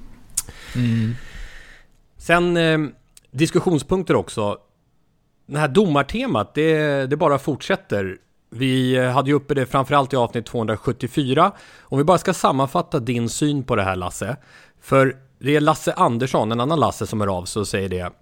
Mm. Sen eh, diskussionspunkter också. Det här domartemat, det, det bara fortsätter. Vi hade ju uppe det framförallt i avsnitt tvåhundrasjuttiofyra. Om vi bara ska sammanfatta din syn på det här, Lasse. För det är Lasse Andersson, en annan Lasse, som är av så säger det.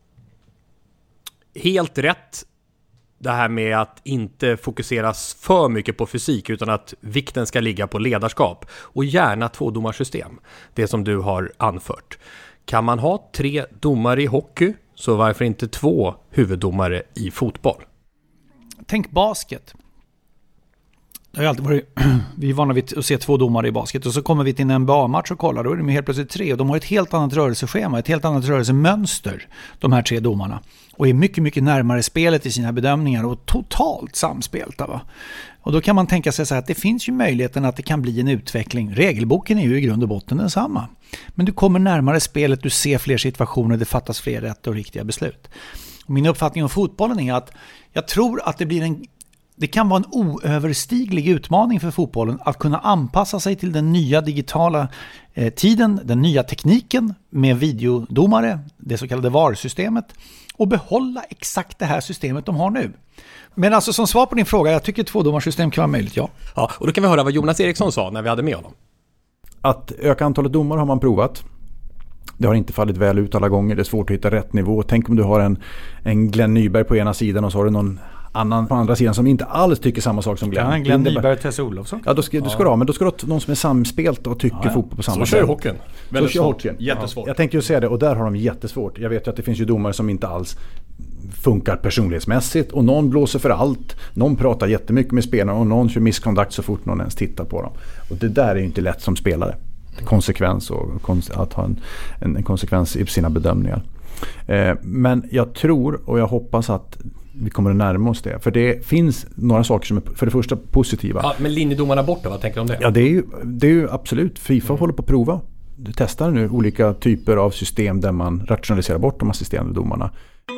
Helt rätt, det här med att inte fokuseras för mycket på fysik, utan att vikten ska ligga på ledarskap, och gärna tvådomarsystem, det som du har anfört. Kan man ha tre domare i hockey, så varför inte två huvuddomare i fotboll? Tänk basket. Det har alltid varit, vi är vana vid att se två domare i basket, och så kommer vi till en N B A-match och kollar, då är de helt plötsligt tre, och de har ett helt annat rörelseschema, ett helt annat rörelsemönster, de här tre domarna, och är mycket, mycket närmare spelet i sina bedömningar och totalt samspelta, va? Och då kan man tänka sig så här att det finns ju möjligheten att det kan bli en utveckling. Regelboken är ju i grund och botten densamma, men du kommer närmare spelet, du ser fler situationer, det fattas fler rätt och riktiga beslut. Och min uppfattning om fotbollen är att jag tror att det blir en Det kan vara en oöverstiglig utmaning för fotbollen att kunna anpassa sig till den nya digitala eh, tiden, den nya tekniken med videodomare, det så kallade V A R-systemet, och behålla exakt det här systemet de har nu. Men alltså, som svar på din fråga, jag tycker tvådomarsystem kan vara möjligt, ja. Ja, och då kan vi höra vad Jonas Eriksson sa när vi hade med honom. Att öka antalet domar har man provat. Det har inte fallit väl ut alla gånger, det är svårt att hitta rätt nivå. Tänk om du har en, en Glenn Nyberg på ena sidan och så har du någon annan på andra sidan som inte alls tycker samma sak som Glenn. Ja, Glenn Nyberg och Tess Olofsson. Ja, då ska, du ska ja. ha, men då ska du ha någon som är samspelt och tycker ja, ja. fotboll på samma sätt. Så kör hockeyn. Så kör hockeyn. Jättesvårt. Ja. Jag tänkte ju säga det, och där har de jättesvårt. Jag vet ju att det finns ju domare som inte alls funkar personlighetsmässigt, och någon blåser för allt. Någon pratar jättemycket med spelarna och någon kör misconduct så fort någon ens tittar på dem. Och det där är ju inte lätt som spelare. Konsekvens och att ha en, en konsekvens i sina bedömningar. Eh, men jag tror och jag hoppas att vi kommer att närma oss det. För det finns några saker som är för det första positiva. Ja, men linjedomarna borta, vad tänker du om det? Ja, det är ju, det är ju absolut. FIFA mm. håller på att prova. Du testar nu olika typer av system där man rationaliserar bort de assisterande domarna.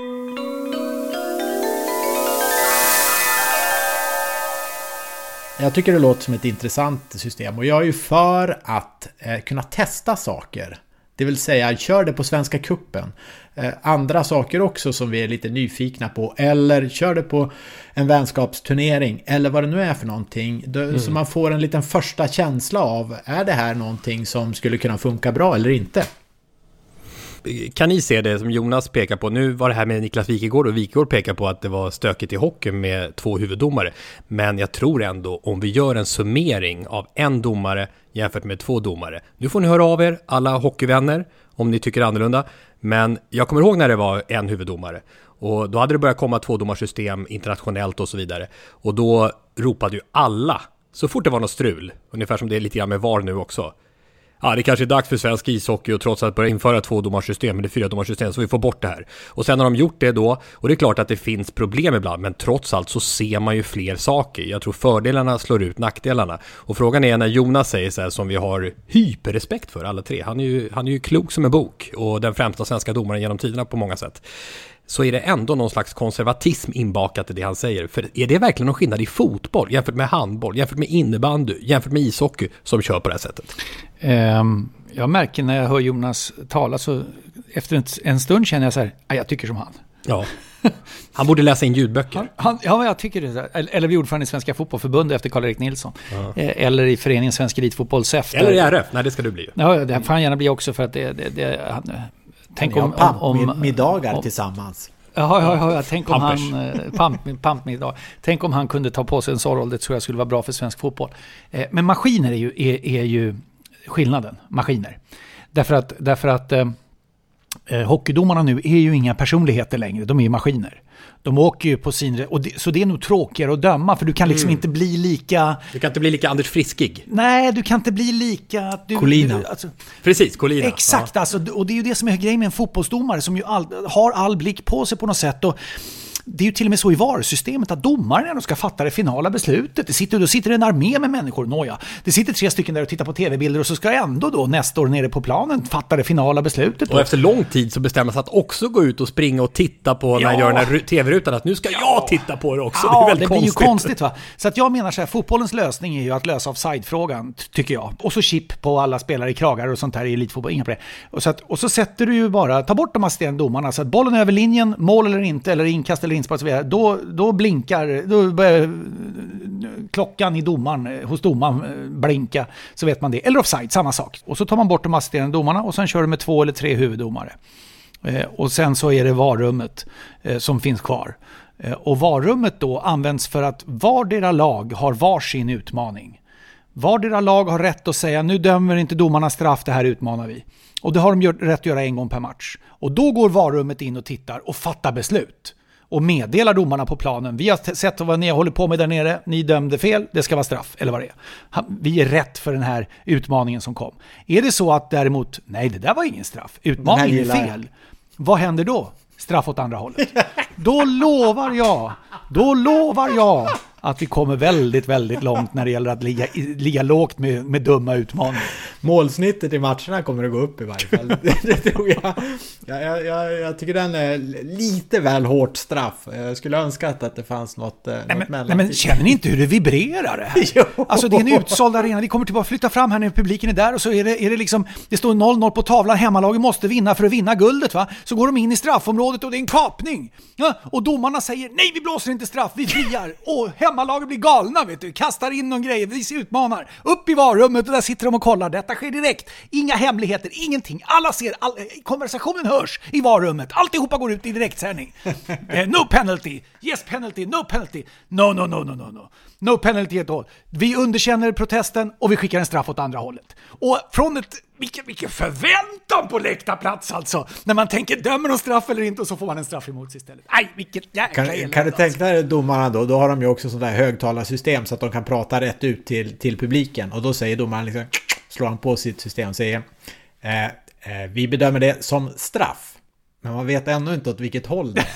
Jag tycker det låter som ett intressant system, och jag är ju för att eh, kunna testa saker. Det vill säga, kör det på Svenska Cupen. Eh, andra saker också som vi är lite nyfikna på. Eller kör det på en vänskapsturnering. Eller vad det nu är för någonting. Då, mm. Så man får en liten första känsla av, är det här någonting som skulle kunna funka bra eller inte? Kan ni se det som Jonas pekar på? Nu var det här med Niklas Wikegård, och Wikegård pekar på att det var stökigt i hockey med två huvuddomare. Men jag tror ändå, om vi gör en summering av en domare jämfört med två domare. Nu får ni höra av er, alla hockeyvänner, om ni tycker annorlunda. Men jag kommer ihåg när det var en huvuddomare. Och då hade det börjat komma tvådomarsystem internationellt och så vidare. Och då ropade ju alla så fort det var något strul, ungefär som det är lite grann med V A R nu också. Ja, det kanske är dags för svensk ishockey och trots att börja införa två domarsystem eller fyra domarsystem så vi får bort det här. Och sen har de gjort det då, och det är klart att det finns problem ibland, men trots allt så ser man ju fler saker. Jag tror fördelarna slår ut nackdelarna. Och frågan är när Jonas säger så här, som vi har hyperrespekt för alla tre. Han är ju, han är ju klok som en bok och den främsta svenska domaren genom tiderna på många sätt. Så är det ändå någon slags konservatism inbakat i det han säger. För är det verkligen någon skillnad i fotboll jämfört med handboll, jämfört med innebandy, jämfört med ishockey som kör på det här sättet? Um, jag märker när jag hör Jonas tala så efter en stund känner jag så här, jag tycker som han. Ja. Han borde läsa in ljudböcker. Han, han, ja, jag tycker det. Eller bli ordförande i Svenska fotbollförbundet efter Karl-Erik Nilsson. Ja. Eller i föreningen Svensk Elitfotboll S E F. Eller i R F, nej det ska du bli. Ja, det får han gärna bli också för att det... det, det han, tänk om... om, om, om middagar om, tillsammans. Ja, ja, ja, tänk om Pampers. han... Pamp, pampmiddag. Tänk om han kunde ta på sig en sån roll, det tror jag skulle vara bra för svensk fotboll. Men maskiner är ju, är, är ju skillnaden. Maskiner. Därför att... Därför att Eh, hockeydomarna nu är ju inga personligheter längre, de är ju maskiner. De åker ju på sin... Och det, så det är nog tråkigare att döma, för du kan liksom mm. inte bli lika... Du kan inte bli lika Anders Friskig. Nej, du kan inte bli lika... Du, Colina. Du, alltså, Precis, Colina. Exakt, ja. alltså, och det är ju det som är grejen med en fotbollsdomare som ju all, har all blick på sig på något sätt. Och det är ju till och med så i V A R-systemet att domaren ändå ska fatta det finala beslutet. Det sitter, då sitter en armé med människor, nåja. Det sitter tre stycken där och tittar på tv-bilder och så ska ändå då nästa år nere på planen fatta det finala beslutet. Och efter lång tid så bestämmer sig att också gå ut och springa och titta på ja. när jag gör den här tv-rutan att nu ska ja. jag titta på det också. Ja, det är väldigt det blir konstigt. ju konstigt va. Så att jag menar så här, fotbollens lösning är ju att lösa offside-frågan, tycker jag. Och så chip på alla spelare i kragar och sånt här i elitfotboll, inga problem. Och så, att, och så sätter du ju bara, ta bort de assisterande domarna så att bollen är över linjen, mål eller inte, eller inkast eller inspark och så vidare, då Då blinkar, då börjar klockan i domaren, hos domaren blinka, så vet man det. Eller offside, samma sak. Och så tar man bort de assisterande domarna och sen kör du med två eller tre huvuddomare. Eh, och sen så är det V A R-rummet eh, som finns kvar. Eh, och V A R-rummet då används för att vardera lag har varsin utmaning. Vardera lag har rätt att säga, nu dömer inte domarna straff, det här utmanar vi. Och det har de rätt att göra en gång per match. Och då går V A R-rummet in och tittar och fattar beslut. Och meddelar domarna på planen, vi har sett vad ni håller på med där nere, ni dömde fel, det ska vara straff, eller vad det är. Vi är rätt för den här utmaningen som kom. Är det så att däremot, nej det där var ingen straff, utmaningen är fel, vad händer då? Straff åt andra hållet. Då lovar jag, då lovar jag att vi kommer väldigt, väldigt långt när det gäller att ligga, ligga lågt med, med dumma utmaningar. Målsnittet i matcherna kommer att gå upp i varje fall. Det, det tror jag. Jag, jag. Jag tycker den är lite väl hårt straff. Jag skulle önska att det fanns något, nej, något men, mellan. nej, men känner ni inte hur det vibrerar det här? Alltså det är en utsåld arena. Vi kommer tillbaka flytta fram här när publiken är där och så är det, är det liksom, det står noll noll på tavlan. Hemmalaget måste vinna för att vinna guldet va? Så går de in i straffområdet och det är en kapning. Ja, och domarna säger, nej vi blåser inte straff, vi friar. Och hemmalaget blir galna vet du. Kastar in någon grej, vi utmanar. Upp i varummet och där sitter de och kollar. Detta sker direkt. Inga hemligheter, ingenting. Alla ser, all, konversationen hörs i varummet. Alltihopa går ut i direktsändning. eh, no penalty. Yes penalty. No penalty. No, no, no, no, no, no. No penalty at all. Vi underkänner protesten och vi skickar en straff åt andra hållet. Och från ett, vilken, vilken förväntan på läktarplats alltså. När man tänker, dömer de straff eller inte och så får man en straff emot sig istället. Aj, vilket jäkla Kan, elände, kan du alltså. tänka dig domarna då? Då har de ju också sådana där högtalarsystem så att de kan prata rätt ut till, till publiken. Och då säger domaren liksom, slår han på sitt system och säger eh, eh, vi bedömer det som straff. Men man vet ännu inte åt vilket håll det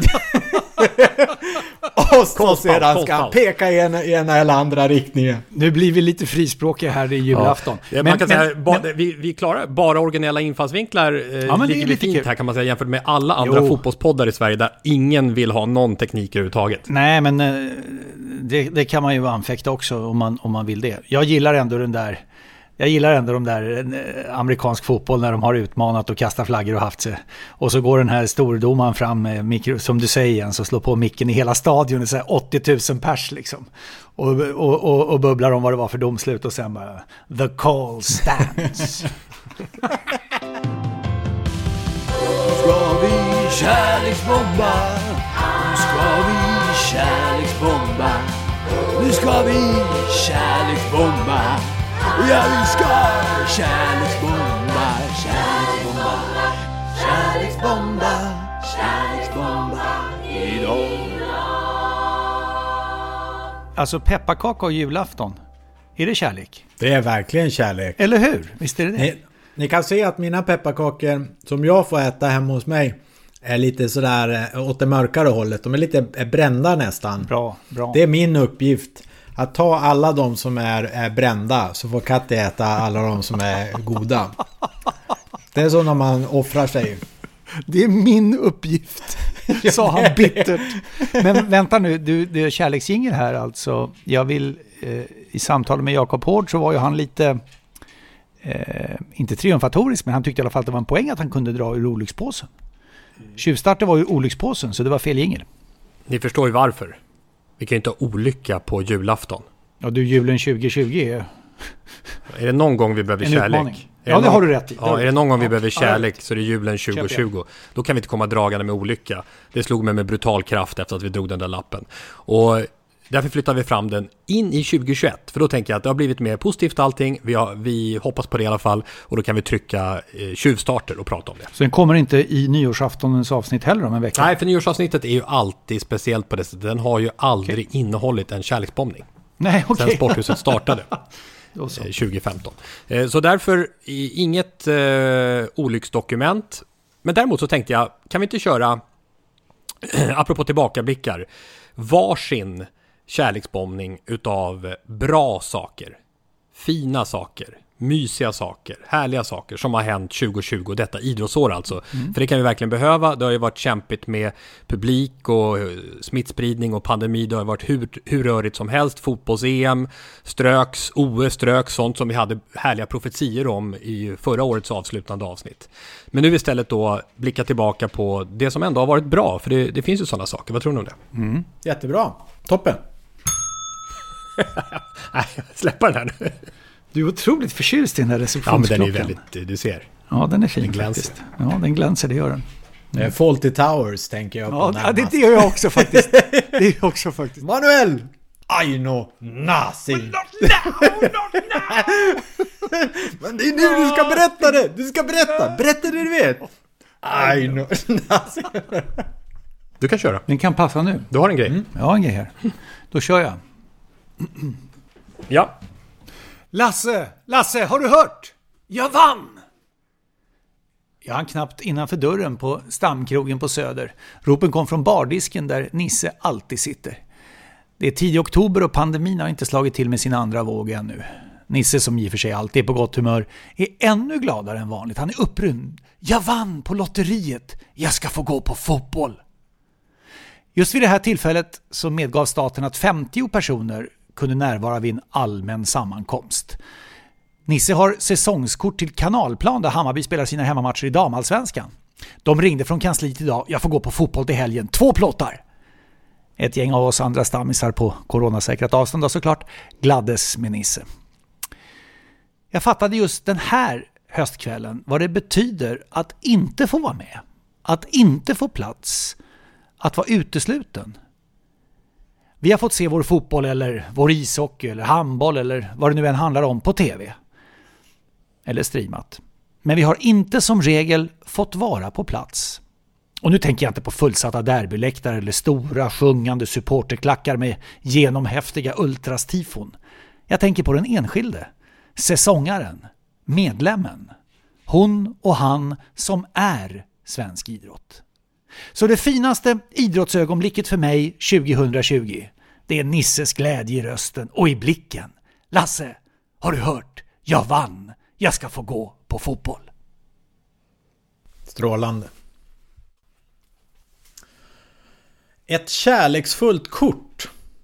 är. Och så sedan ska han peka i ena, i ena eller andra riktningen. Nu blir vi lite frispråkiga här i julafton. Ja. Man kan men, säga, ba, men, vi, vi klarar bara originella infallsvinklar eh, ja, men ligger det är lite fint kul här kan man säga jämfört med alla andra jo. fotbollspoddar i Sverige där ingen vill ha någon teknik överhuvudtaget. Nej, men eh, det, det kan man ju anfäkta också om man, om man vill det. Jag gillar ändå den där Jag gillar ändå de där eh, amerikansk fotboll när de har utmanat och kastat flaggor och haft sig. Och så går den här stordomaren fram med mikro, som du säger igen, så slår på micken i hela stadion, så här åttio tusen pers liksom. Och, och, och, och bubblar om vad det var för domslut och sen bara the call stands. Ska vi kärleksbomba? Nu ska vi kärleksbomba. Nu ska vi kärleksbomba. Ja, vi ska kärleksbomba, kärleksbomba, kärleksbomba, kärleksbomba idag. Alltså pepparkaka och julafton, Är det kärlek? Det är verkligen kärlek. Eller hur? Visst är det det? Ni, ni kan se att mina pepparkakor som jag får äta hemma hos mig är lite sådär åt det mörkare hållet. De är lite är brända nästan. Bra, bra. Det är min uppgift att ta alla de som är, är brända, så får Katti äta alla de som är goda. Det är så när man offrar sig. Det är min uppgift, sa han bittert. Men vänta nu, du, det är kärleksjingel här alltså. Jag vill, eh, i samtal med Jakob Hård så var ju han lite, eh, inte triumfatorisk, men han tyckte i alla fall att det var en poäng att han kunde dra ur olyckspåsen. Tjuvstarten var ju olyckspåsen, så det var fel jingel. Ni förstår ju varför. Vi kan ju inte ha olycka på julafton. Ja, du, julen tjugo tjugo är... Är det någon gång vi behöver en kärlek? Utmaning. Ja, det, det har du rätt i. Ja, är det någon gång vi behöver ja, kärlek så är det julen tjugo tjugo. Då kan vi inte komma dragande med olycka. Det slog mig med brutal kraft efter att vi drog den där lappen. Och därför flyttar vi fram den in i tjugo tjugoett. För då tänker jag att det har blivit mer positivt allting. Vi, har, vi hoppas på det i alla fall. Och då kan vi trycka eh, tjuvstarter och prata om det. Så den kommer inte i nyårsaftonens avsnitt heller om en vecka? Nej, för nyårsavsnittet är ju alltid speciellt på det sättet. Den har ju aldrig okay. innehållit en kärleksbombning. Nej, okej. Okay. Sen Sporthuset startade. tjugo femton. Så därför inget eh, olycksdokument. Men däremot så tänkte jag, kan vi inte köra, apropå tillbakablickar, varsin kärleksbombning utav bra saker, fina saker, mysiga saker, härliga saker som har hänt tjugo tjugo, detta idrottsår alltså. Mm. För det kan vi verkligen behöva. Det har ju varit kämpigt med publik och smittspridning och pandemi. Det har varit hur, hur rörigt som helst. Fotbolls-E M, ströks, O S ströks, sånt som vi hade härliga profetier om i förra årets avslutande avsnitt. Men nu istället då blicka tillbaka på det som ändå har varit bra. För det, det finns ju sådana saker. Vad tror ni om det? Mm. Jättebra. Toppen. Nej, släppa den här nu. Du är otroligt förtjust i den här receptionsklockan. Ja, men den är väldigt, du ser. Ja, den är fin den glänser. Faktiskt. Ja, den glänser, det gör den. Det är Fawlty Towers, tänker jag på. Ja, det, det gör jag också faktiskt. Det är jag också faktiskt. Manuel! Aino Nazi! Men det är nu du ska berätta det! Du ska berätta! Berätta det du vet! Aino Nazi! Du kan köra. Den kan passa nu. Du har en grej. Mm. Jag har en grej här. Då kör jag. Ja. Lasse, Lasse, har du hört? Jag vann! Jag hann knappt innanför dörren på stamkrogen på Söder. Ropen kom från bardisken där Nisse alltid sitter. Det är tio oktober och pandemin har inte slagit till med sin andra våg ännu. Nisse, som i och för sig alltid är på gott humör, är ännu gladare än vanligt. Han är upprymd. Jag vann på lotteriet. Jag ska få gå på fotboll. Just vid det här tillfället så medgav staten att femtio personer kunde närvara vid en allmän sammankomst. Nisse har säsongskort till Kanalplan där Hammarby spelar sina hemmamatcher i damallsvenskan. De ringde från kansliet idag. Jag får gå på fotboll till helgen. Två plåtar! Ett gäng av oss andra stammisar på coronasäkrat avstånd då såklart gladdes med Nisse. Jag fattade just den här höstkvällen vad det betyder att inte få vara med. Att inte få plats. Att vara utesluten. Vi har fått se vår fotboll eller vår ishockey eller handboll eller vad det nu än handlar om på tv. Eller streamat. Men vi har inte som regel fått vara på plats. Och nu tänker jag inte på fullsatta derbyläktare eller stora sjungande supporterklackar med genomhäftiga ultrastifon. Jag tänker på den enskilde, säsongaren, medlemmen. Hon och han som är svensk idrott. Så det finaste idrottsögonblicket för mig tjugohundratjugo, det är Nisses glädje i rösten och i blicken. Lasse, har du hört? Jag vann. Jag ska få gå på fotboll. Strålande. Ett kärleksfullt kort.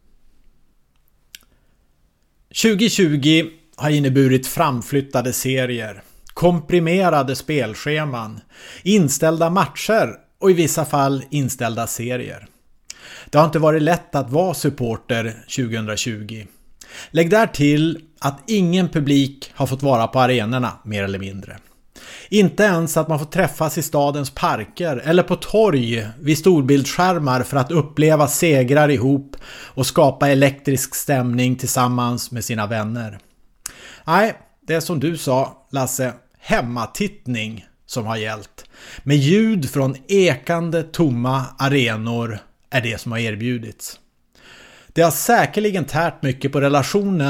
tjugo tjugo har inneburit framflyttade serier, komprimerade spelscheman, inställda matcher och i vissa fall inställda serier. Det har inte varit lätt att vara supporter tjugohundratjugo. Lägg där till att ingen publik har fått vara på arenorna mer eller mindre. Inte ens att man får träffas i stadens parker eller på torg vid storbildsskärmar för att uppleva segrar ihop och skapa elektrisk stämning tillsammans med sina vänner. Nej, det är som du sa, Lasse, hemmatittning som har gällt. Med ljud från ekande tomma arenor är det som har erbjudits. Det har säkerligen tärt mycket på relationen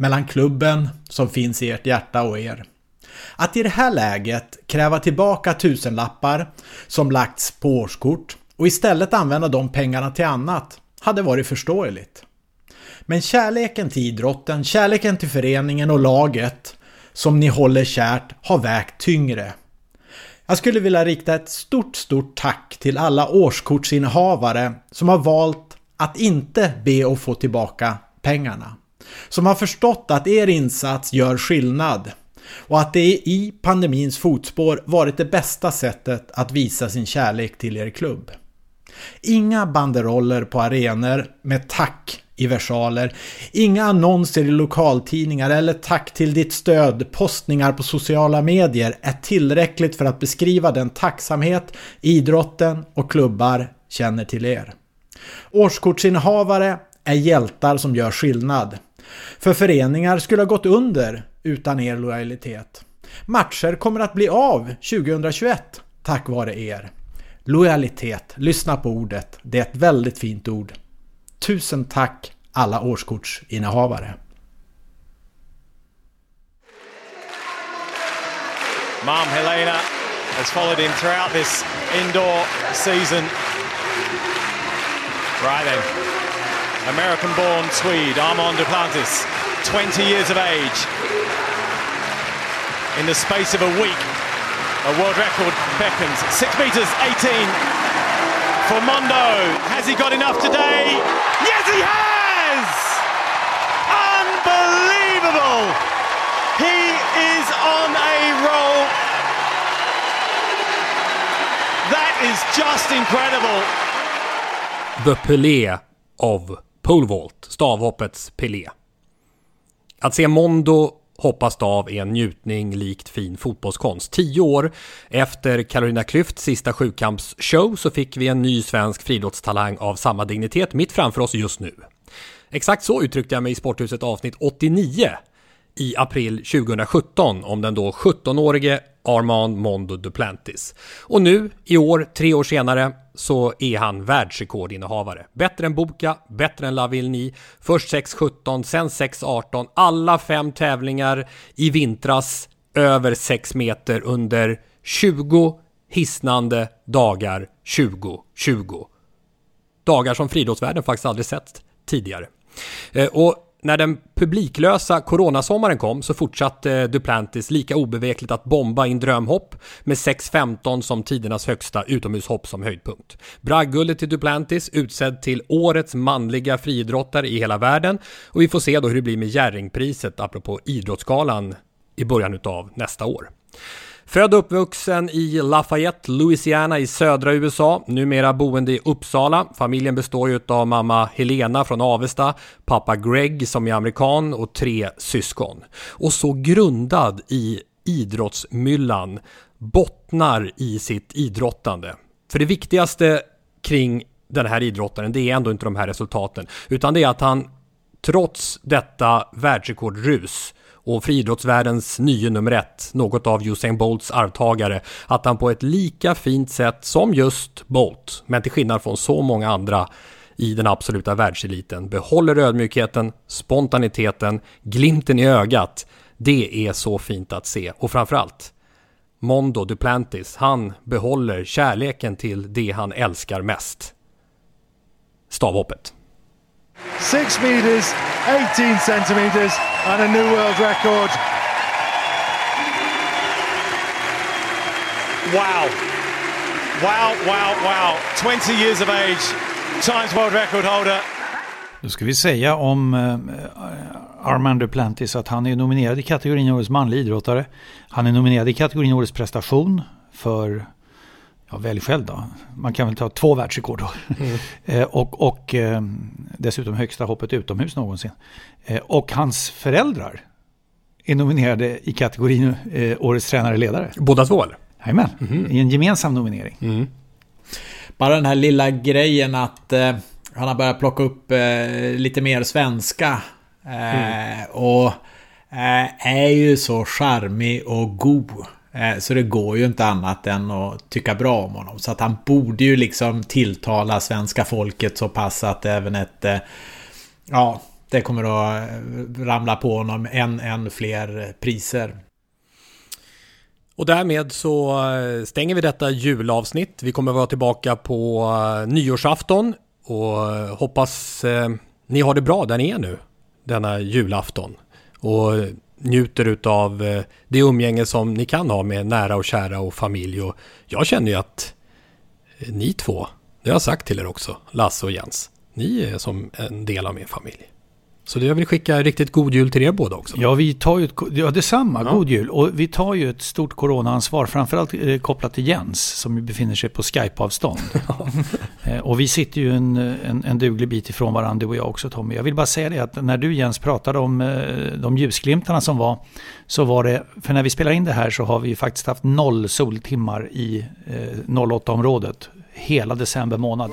mellan klubben som finns i ert hjärta och er. Att i det här läget kräva tillbaka tusenlappar som lagts på årskort och istället använda de pengarna till annat hade varit förståeligt. Men kärleken till idrotten, kärleken till föreningen och laget som ni håller kärt har vägt tyngre. Jag skulle vilja rikta ett stort, stort tack till alla årskortsinnehavare som har valt att inte be att få tillbaka pengarna. Som har förstått att er insats gör skillnad och att det i pandemins fotspår varit det bästa sättet att visa sin kärlek till er klubb. Inga banderoller på arenor med tack i versaler, inga annonser i lokaltidningar eller tack till ditt stöd, postningar på sociala medier är tillräckligt för att beskriva den tacksamhet idrotten och klubbar känner till er. Årskortsinnehavare är hjältar som gör skillnad. För föreningar skulle ha gått under utan er lojalitet. Matcher kommer att bli av tjugohundratjugoett tack vare er. Lojalitet, lyssna på ordet. Det är ett väldigt fint ord. Tusen tack alla årskortsinnehavare. Mum Helena has followed him throughout this indoor season. Right then. American-born Swede Armand Duplantis, twenty years of age. In the space of a week, a world record beckons. six meters eighteen for Mondo. Has he got enough today? Yes, he has! Unbelievable! He is on a roll. That is just incredible. The Pelé of Pole Vault, stavhoppets Pelé. Att se Mondo hoppa stav är en njutning likt fin fotbollskonst. Tio år efter Carolina Klüfts sista sjukampsshow så fick vi en ny svensk friidrottstalang av samma dignitet mitt framför oss just nu. Exakt så uttryckte jag mig i Sporthuset avsnitt åttionio i april tjugosjutton om den då sjuttonårige Armand Mondo Duplantis. Och nu, i år, tre år senare, så är han världsrekordinnehavare. Bättre än Boka, bättre än Lavillenie. Först sex sjutton, sen sex arton. Alla fem tävlingar i vintras över sex meter under tjugo hisnande dagar tjugo tjugo. Dagar som friidrottsvärlden faktiskt aldrig sett tidigare. Eh, och när den publiklösa coronasommaren kom så fortsatte Duplantis lika obevekligt att bomba in drömhopp med sex femton som tidernas högsta utomhushopp som höjdpunkt. Bragdguldet till Duplantis utsedd till årets manliga friidrottare i hela världen, och vi får se då hur det blir med Jerringpriset apropå idrottsskalan i början av nästa år. Född och uppvuxen i Lafayette, Louisiana i södra U S A, numera boende i Uppsala. Familjen består ju av mamma Helena från Avesta, pappa Greg som är amerikan och tre syskon. Och så grundad i idrottsmyllan, bottnar i sitt idrottande. För det viktigaste kring den här idrottaren, det är ändå inte de här resultaten, utan det är att han trots detta världsrekordrus och friidrottsvärldens nya nummer ett, något av Usain Bolts arvtagare, att han på ett lika fint sätt som just Bolt, men till skillnad från så många andra i den absoluta världseliten, behåller ödmjukheten, spontaniteten, glimten i ögat. Det är så fint att se. Och framförallt, Mondo Duplantis, han behåller kärleken till det han älskar mest. Stavhoppet. six meters, eighteen centimeters and a new world record. Wow. Wow, wow, wow. twenty years of age, times world record holder. Då ska vi säga om eh, Armand Duplantis att han är nominerad i kategorin Årets manlig idrottare. Han är nominerad i kategorin Årets prestation för, ja, välj själv då. Man kan väl ta två världsrekord då. Mm. eh, och och eh, dessutom högsta hoppet utomhus någonsin. Eh, och hans föräldrar är nominerade i kategorin eh, Årets tränare-ledare. Båda två eller? Jajamän, mm. i en gemensam nominering. Mm. Bara den här lilla grejen att eh, han har börjat plocka upp eh, lite mer svenska. Eh, mm. Och eh, är ju så charmig och god. Eh, så det går ju inte annat än att tycka bra om honom. Så att han borde ju liksom tilltala svenska folket så pass att även ett... Eh, ja... det kommer att ramla på honom en, en fler priser. Och därmed så stänger vi detta julavsnitt. Vi kommer vara tillbaka på nyårsafton och hoppas eh, ni har det bra där ni är nu denna julafton och njuter utav eh, det umgänge som ni kan ha med nära och kära och familj. Och jag känner ju att eh, ni två, det har jag sagt till er också, Lasse och Jens, ni är som en del av min familj. Så jag vill skicka riktigt god jul till er båda också. Ja, vi tar ju ett, ja, detsamma, ja. God jul. Och vi tar ju ett stort coronaansvar, framförallt eh, kopplat till Jens som befinner sig på Skype-avstånd. eh, och vi sitter ju en, en, en duglig bit ifrån varandra, du och jag också, Tommy. Jag vill bara säga det att när du, Jens, pratade om eh, de ljusglimtarna som var, så var det, för när vi spelar in det här så har vi ju faktiskt haft noll soltimmar i eh, noll åtta-området hela december månad.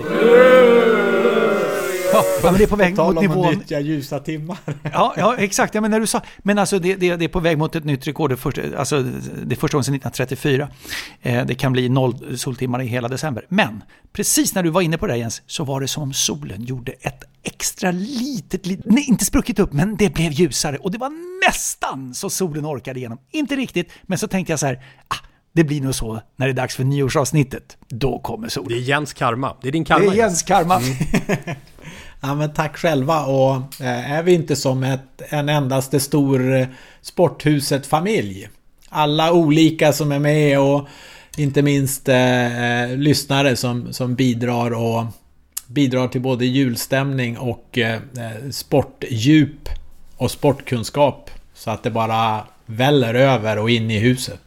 Ja, men det är på väg mot nivån. Nyttja ljusa timmar. Ja, ja, exakt. Ja, men när du sa, men alltså det, det, det är på väg mot ett nytt rekord. Det första, alltså det första gången sedan nittonhundratrettiofyra. Eh, det kan bli noll soltimmar i hela december. Men precis när du var inne på det, Jens, så var det som om solen gjorde ett extra litet, litet nej, inte spruckit upp, men det blev ljusare. Och det var nästan så solen orkade igenom. Inte riktigt, men så tänkte jag så här, ah, det blir nog så när det är dags för nyårsavsnittet. Då kommer solen. Det är Jens karma. Det är din karma. Det är Jens karma. Mm. Ja, men tack själva. Och eh, är vi inte som ett, en endaste stor eh, sporthuset-familj? Alla olika som är med och inte minst eh, lyssnare som, som bidrar och bidrar till både julstämning och eh, sportdjup och sportkunskap så att det bara väller över och in i huset.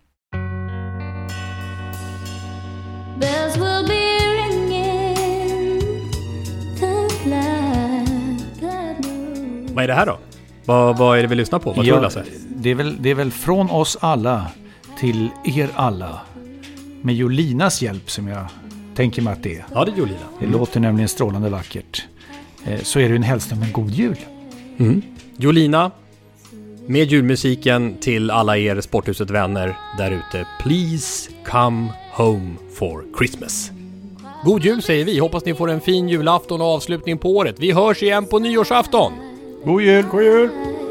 Vad är det här då? Vad, vad är det vi lyssnar på? Vad ja, tror du, Lasse? Det är, väl, det är väl från oss alla till er alla. Med Jolinas hjälp som jag tänker mig att det är. Ja, det är Jolina. Det mm. låter nämligen strålande vackert. Eh, så är det en hälsning om en god jul. Mm. Jolina, med julmusiken till alla er Sporthuset vänner där ute. Please come home for Christmas. God jul säger vi. Hoppas ni får en fin julafton och avslutning på året. Vi hörs igen på nyårsafton. God jul, god jul.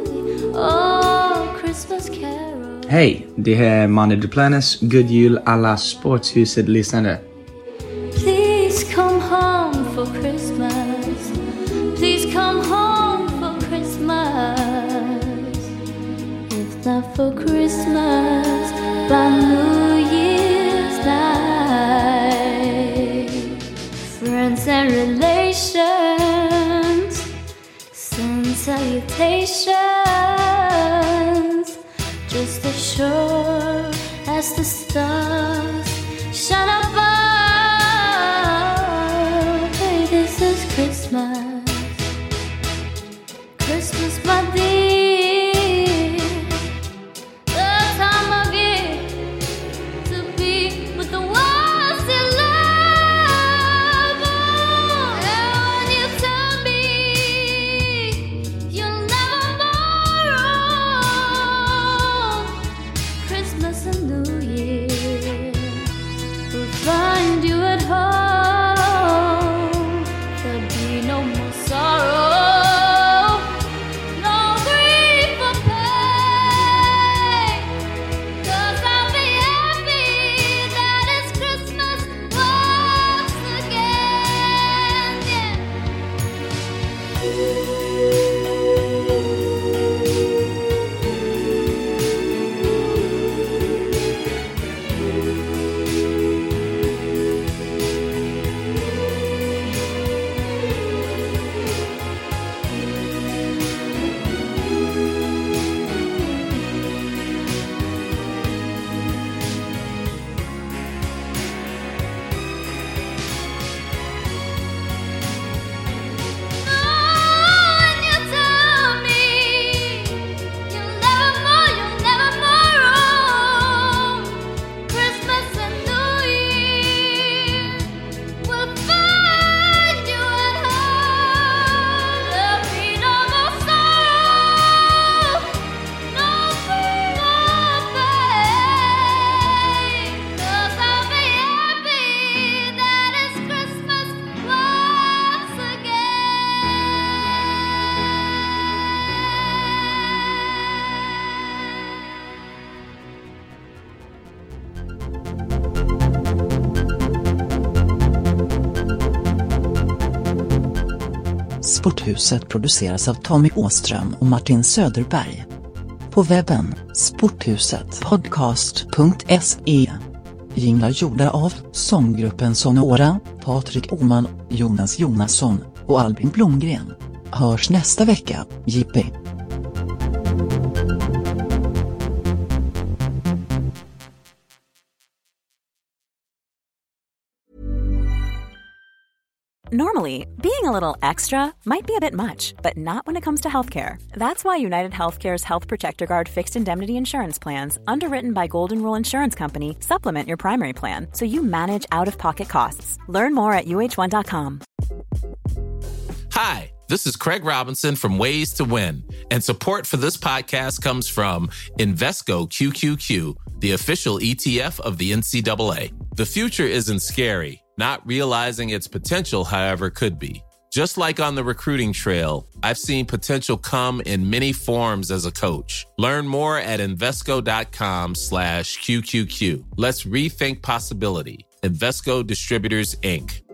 Hej, det här är Manu Duplantis. God jul alla Sporthuset-lyssnare. Please come home for Christmas. Please come home for Christmas. If not for Christmas, by New Year's night. Friends and relations send salutations, just as sure as the stars shine above. Hey, this is Christmas, Christmas, my dear, the time of year to be with the ones you love. And you tell me you'll never borrow Christmas and New Year. Sporthuset produceras av Tommy Åström och Martin Söderberg. På webben sporthuset podcast punkt se. Jinglar gjorda av sånggruppen Sonora, Patrik Åman, Jonas Jonasson och Albin Blomgren. Hörs nästa vecka, J P. Normally, being a little extra might be a bit much, but not when it comes to healthcare. That's why United Healthcare's Health Protector Guard fixed indemnity insurance plans, underwritten by Golden Rule Insurance Company, supplement your primary plan so you manage out-of-pocket costs. Learn more at U H one dot com. Hi, this is Craig Robinson from Ways to Win, and support for this podcast comes from Invesco Q Q Q, the official E T F of the N C double A. The future isn't scary. Not realizing its potential, however, could be. Just like on the recruiting trail, I've seen potential come in many forms as a coach. Learn more at Invesco.com slash QQQ. Let's rethink possibility. Invesco Distributors, Incorporated.